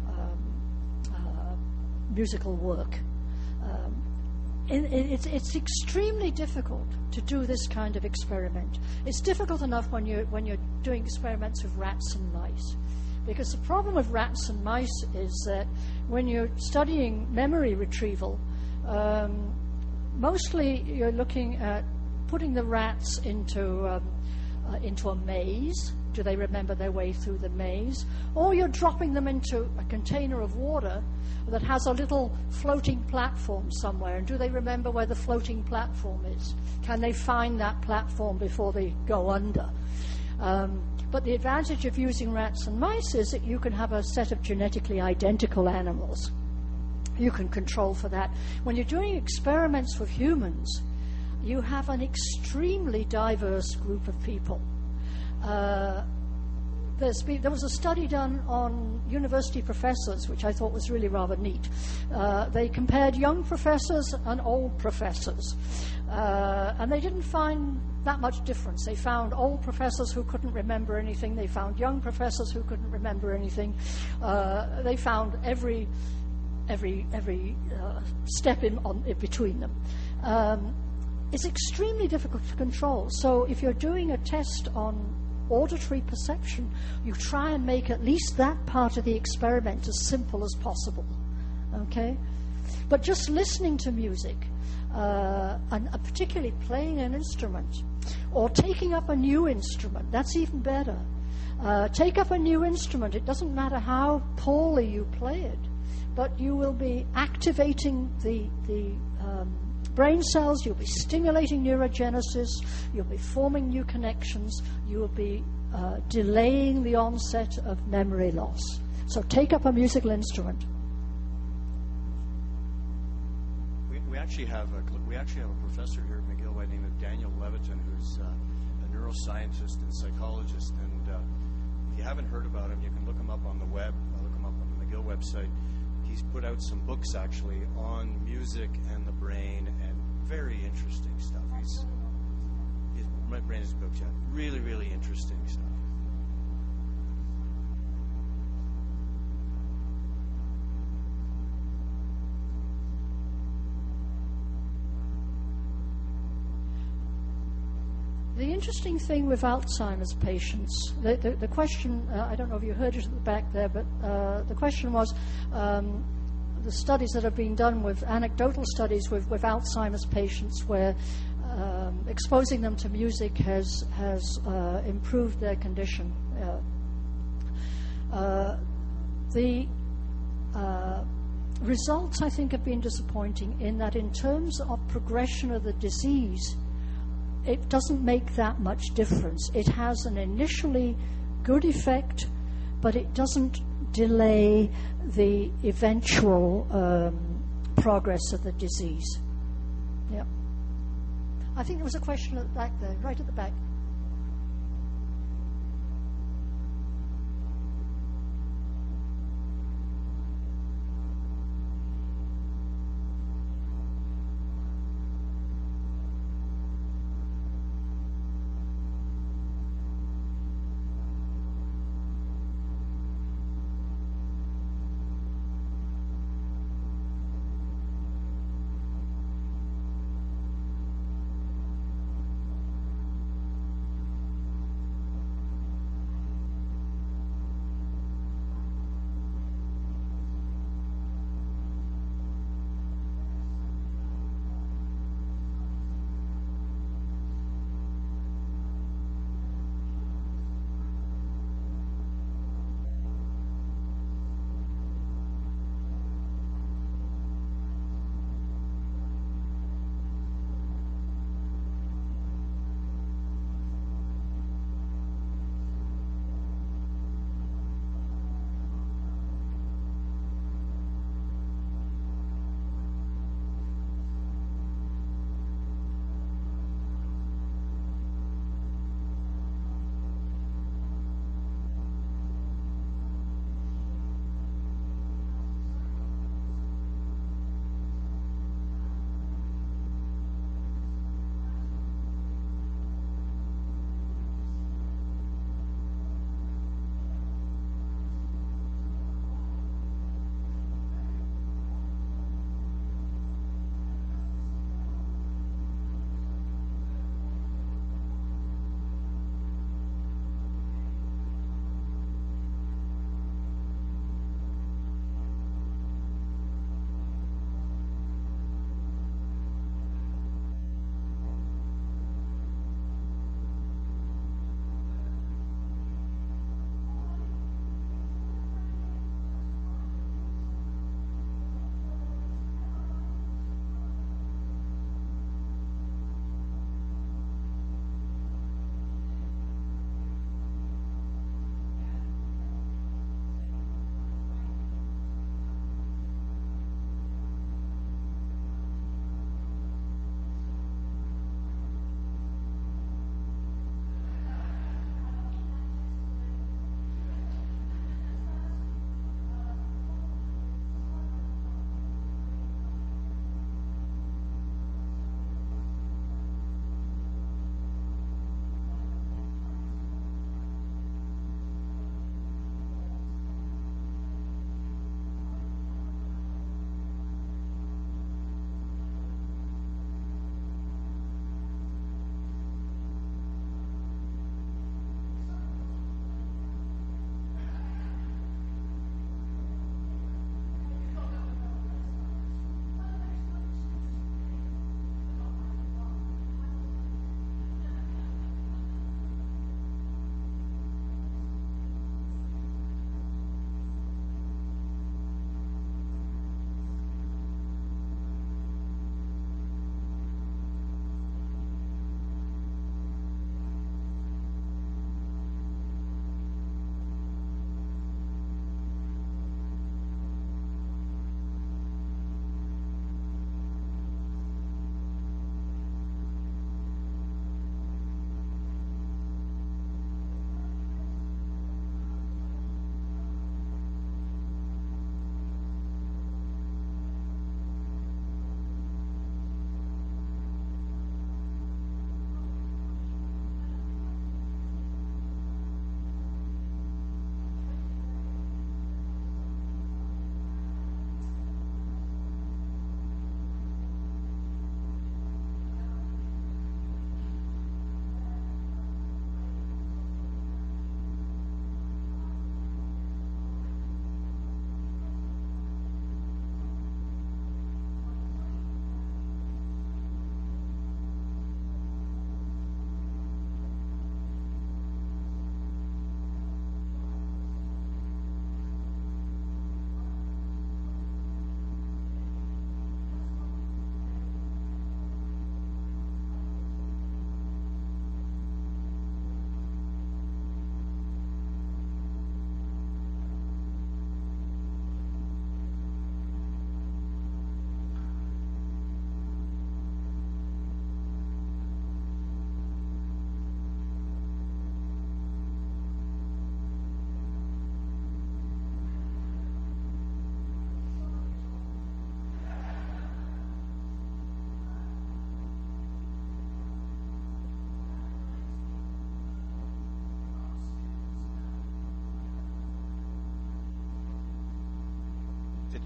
um, uh, musical work. Um, It's, it's extremely difficult to do this kind of experiment. It's difficult enough when you're, when you're doing experiments with rats and mice. Because the problem with rats and mice is that when you're studying memory retrieval, um, mostly you're looking at putting the rats into, um, uh, into a maze. Do they remember their way through the maze? Or you're dropping them into a container of water that has a little floating platform somewhere. And do they remember where the floating platform is? Can they find that platform before they go under? Um, but the advantage of using rats and mice is that you can have a set of genetically identical animals. You can control for that. When you're doing experiments with humans, you have an extremely diverse group of people. Uh, there's been, there was a study done on university professors, which I thought was really rather neat. Uh, they compared young professors and old professors, uh, and they didn't find that much difference. They found old professors who couldn't remember anything. They found young professors who couldn't remember anything. Uh, they found every every every uh, step in, on, in between them. Um, it's extremely difficult to control. So if you're doing a test on auditory perception, you try and make at least that part of the experiment as simple as possible. Okay? But just listening to music, uh, and uh, particularly playing an instrument, or taking up a new instrument, that's even better. Uh, take up a new instrument. It doesn't matter how poorly you play it, but you will be activating the, the um, brain cells, you'll be stimulating neurogenesis, you'll be forming new connections, you will be uh, delaying the onset of memory loss. So take up a musical instrument. We, we actually have a we actually have a professor here at McGill by the name of Daniel Levitin, who's uh, a neuroscientist and psychologist. And uh, if you haven't heard about him, you can look him up on the web. Uh, look him up on the McGill website. He's put out some books actually on music and the brain, and very interesting stuff. He's, he's my brain is books, yeah. Really, really interesting stuff. The interesting thing with Alzheimer's patients, the, the, the question, uh, I don't know if you heard it at the back there, but uh, the question was um, the studies that have been done with anecdotal studies with, with Alzheimer's patients where um, exposing them to music has, has uh, improved their condition. Uh, uh, the uh, results, I think, have been disappointing in that in terms of progression of the disease, it doesn't make that much difference. It has an initially good effect, but it doesn't delay the eventual um, progress of the disease. Yeah. I think there was a question at the back there, right at the back.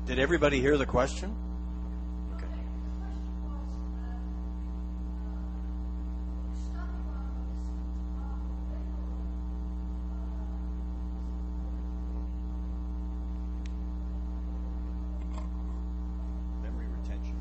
Did everybody hear the question? Okay. Memory retention.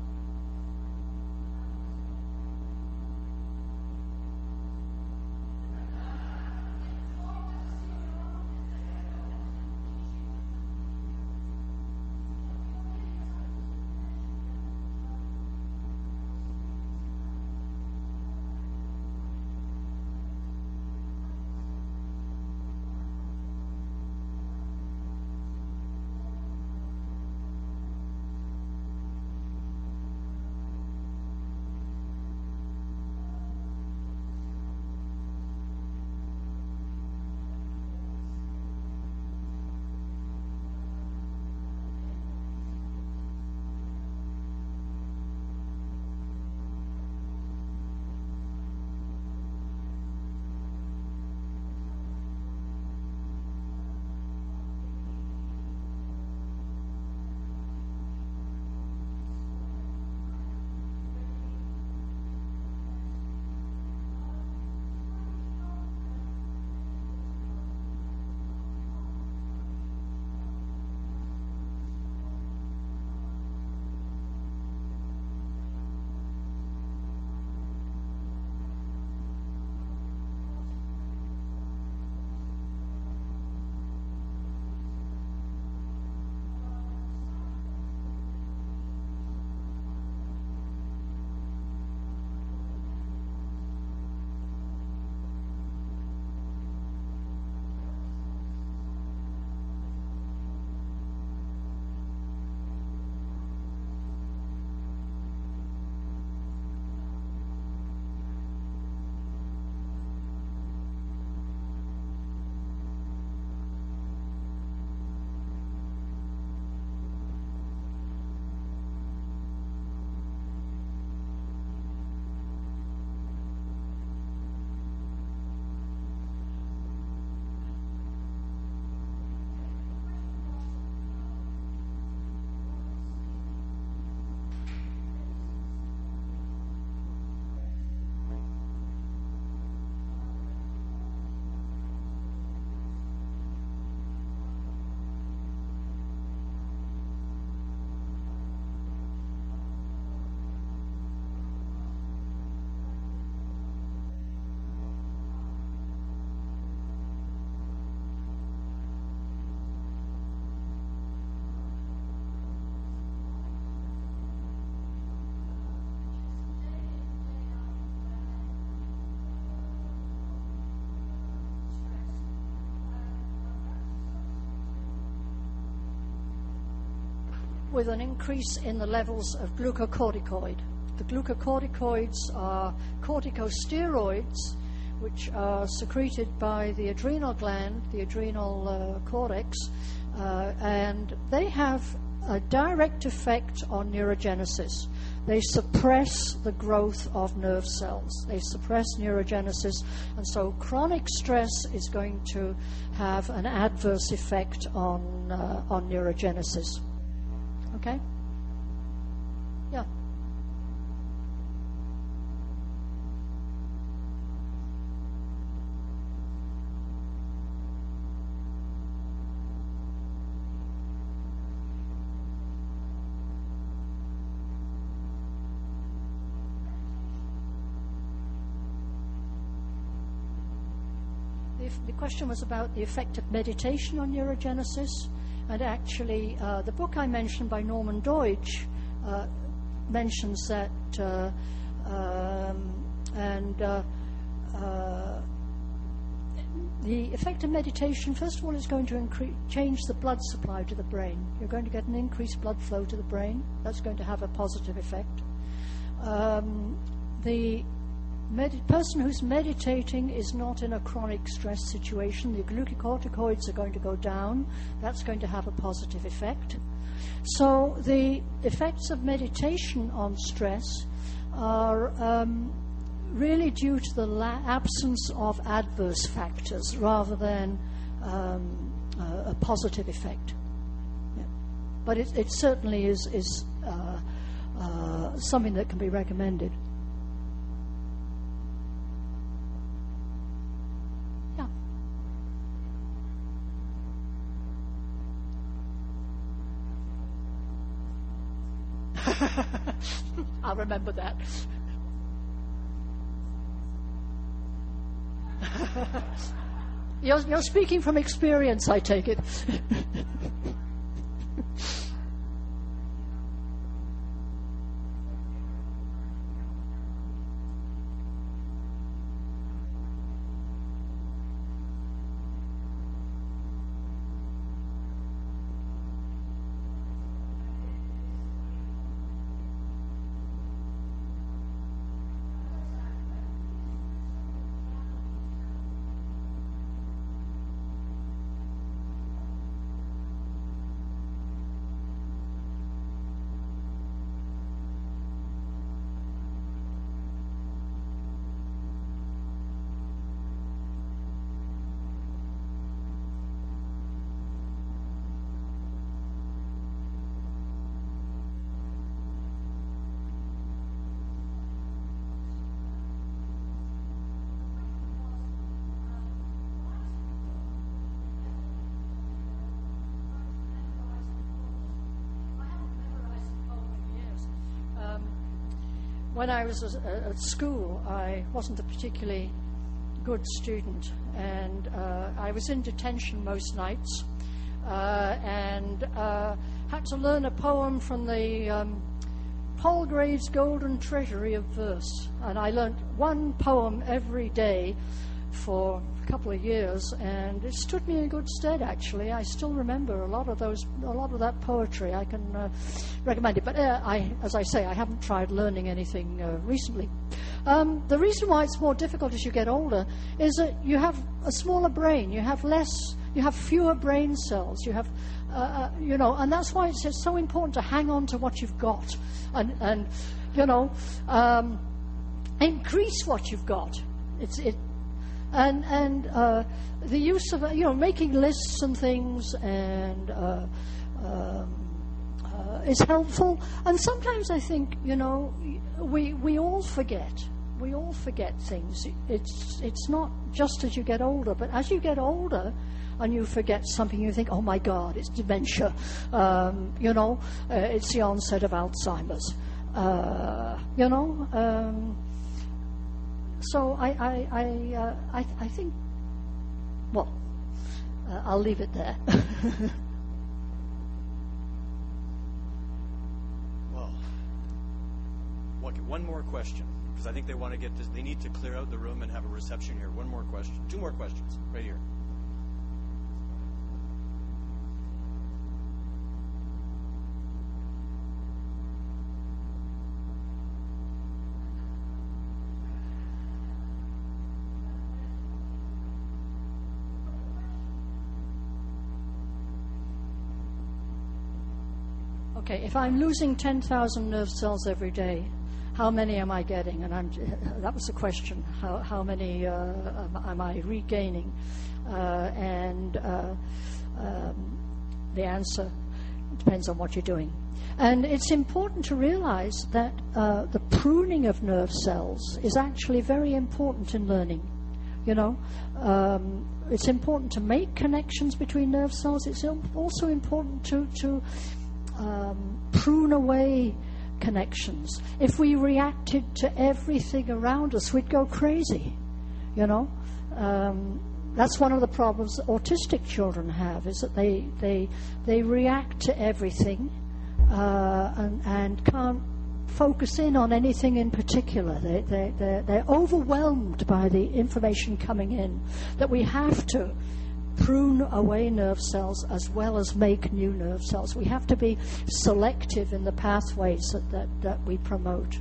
With an increase in the levels of glucocorticoid. The glucocorticoids are corticosteroids, which are secreted by the adrenal gland, the adrenal uh, cortex, uh, and they have a direct effect on neurogenesis. They suppress the growth of nerve cells. They suppress neurogenesis, and so chronic stress is going to have an adverse effect on uh, on neurogenesis. Okay? Yeah. The question was about the effect of meditation on neurogenesis, and actually uh, the book I mentioned by Norman Deutsch uh, mentions that, uh, um, and uh, uh, the effect of meditation, first of all, is going to incre- change the blood supply to the brain. You're going to get an increased blood flow to the brain. That's going to have a positive effect. Um, the Medi- person who's meditating is not in a chronic stress situation. The glucocorticoids are going to go down. That's going to have a positive effect. So the effects of meditation on stress are um, really due to the la- absence of adverse factors rather than um, uh, a positive effect. Yeah. but it, it certainly is, is uh, uh, something that can be recommended. Yeah. I'll remember that. You're, you're speaking from experience, I take it. When I was at school, I wasn't a particularly good student, and uh, I was in detention most nights, uh, and uh, had to learn a poem from the um, Palgrave's Golden Treasury of Verse. And I learnt one poem every day for a couple of years, and it stood me in good stead, actually. I still remember a lot of those, a lot of that poetry. I can uh, recommend it. But uh, I, as I say, I haven't tried learning anything uh, recently. Um, the reason why it's more difficult as you get older is that you have a smaller brain. You have less, you have fewer brain cells. You have, uh, uh, you know, and that's why it's, it's so important to hang on to what you've got, and, and you know, um, increase what you've got. It's it. And and uh, the use of, you know, making lists and things and uh, um, uh, is helpful. And sometimes I think, you know, we we all forget. We all forget things. It's it's not just as you get older, but as you get older and you forget something, you think, oh my God, it's dementia. Um, you know, uh, it's the onset of Alzheimer's. Uh, you know. Um, So I I I, uh, I I think, well, uh, I'll leave it there. Well, okay, one more question, because I think they want to get this. They need to clear out the room and have a reception here. One more question, two more questions, right here. Okay, if I'm losing ten thousand nerve cells every day, how many am I getting? And I'm, that was the question. How, how many uh, am I regaining? Uh, and uh, um, the answer depends on what you're doing. And it's important to realize that uh, the pruning of nerve cells is actually very important in learning. You know, um, it's important to make connections between nerve cells. It's also important to... to Um, prune away connections. If we reacted to everything around us, we'd go crazy, you know. Um, that's one of the problems that autistic children have, is that they they they react to everything uh, and, and can't focus in on anything in particular. They, they, they're, they're overwhelmed by the information coming in, that we have to prune away nerve cells as well as make new nerve cells. We have to be selective in the pathways that, that, that we promote.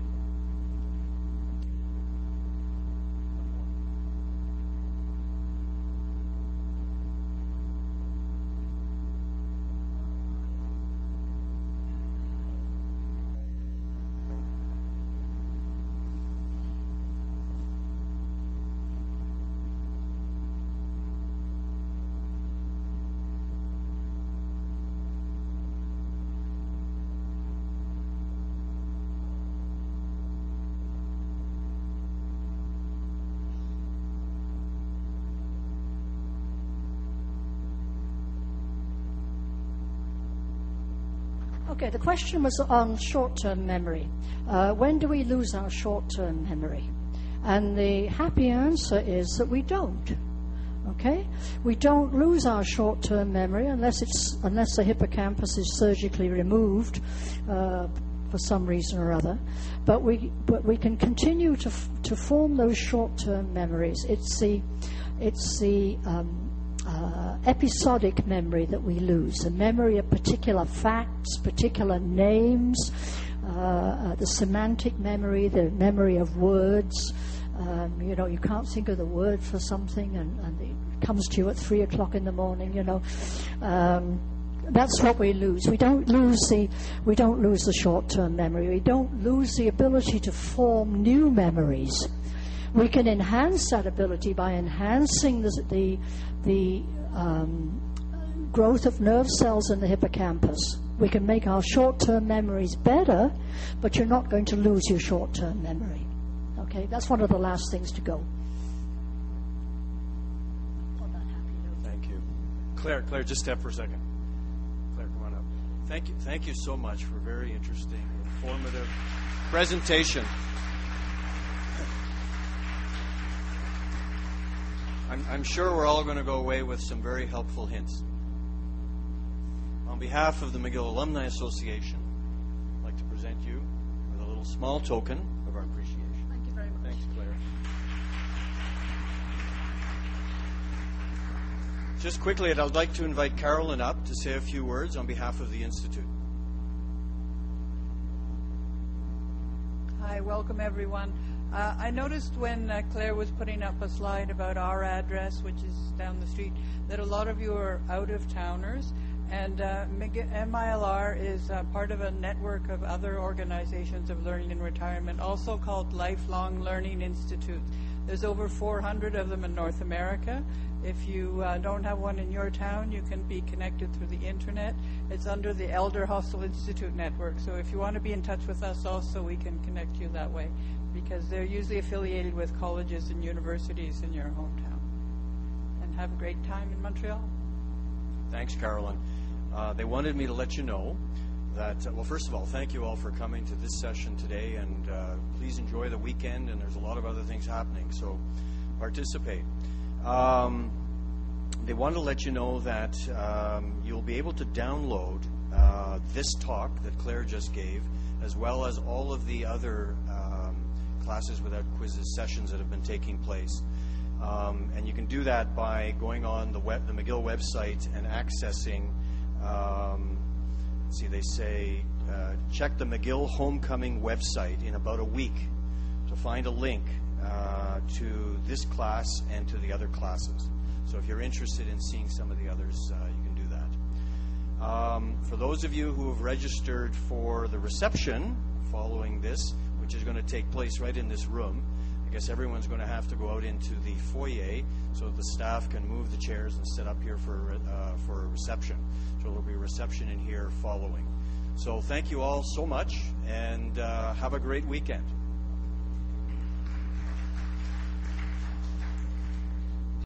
Okay, the question was on short-term memory. Uh, when do we lose our short-term memory? And the happy answer is that we don't. Okay? We don't lose our short-term memory unless it's unless the hippocampus is surgically removed uh, for some reason or other. But we but we can continue to f- to form those short-term memories. It's the it's the um, uh, episodic memory that we lose. The memory of particular facts, particular names, uh, uh, the semantic memory, the memory of words. Um, you know, you can't think of the word for something, and, and it comes to you at three o'clock in the morning. You know, um, that's what we lose. We don't lose the we don't lose the short-term memory. We don't lose the ability to form new memories. We can enhance that ability by enhancing the the, the um, growth of nerve cells in the hippocampus. We can make our short-term memories better, but you're not going to lose your short-term memory. Okay, that's one of the last things to go. On that happy note. Thank you. Claire, Claire, just step for a second. Claire, come on up. Thank you, thank you so much for a very interesting, informative presentation. I'm, I'm sure we're all going to go away with some very helpful hints. On behalf of the McGill Alumni Association, I'd like to present you with a little small token of our appreciation. Thank you very much. Thanks, Claire. Just quickly, I'd like to invite Carolyn up to say a few words on behalf of the Institute. Hi, welcome everyone. Uh, I noticed when uh, Claire was putting up a slide about our address, which is down the street, that a lot of you are out-of-towners. And uh, M I L R is uh, part of a network of other organizations of learning and retirement, also called Lifelong Learning Institutes. There's over four hundred of them in North America. If you uh, don't have one in your town, you can be connected through the internet. It's under the Elder Hustle Institute network. So if you want to be in touch with us also, we can connect you that way, because they're usually affiliated with colleges and universities in your hometown. And have a great time in Montreal. Thanks, Carolyn. Uh, they wanted me to let you know that, uh, well, first of all, thank you all for coming to this session today, and uh, please enjoy the weekend, and there's a lot of other things happening, so participate. Um, they wanted to let you know that um, you'll be able to download uh, this talk that Claire just gave, as well as all of the other um, classes without quizzes sessions that have been taking place. Um, and you can do that by going on the, web, the McGill website and accessing, um, let's see, they say, uh, check the McGill Homecoming website in about a week to find a link uh, to this class and to the other classes. So if you're interested in seeing some of the others, uh, you can do that. Um, for those of you who have registered for the reception following this, which is going to take place right in this room, I guess everyone's going to have to go out into the foyer so that the staff can move the chairs and sit up here for uh, for a reception. So there will be a reception in here following. So thank you all so much, and uh, have a great weekend.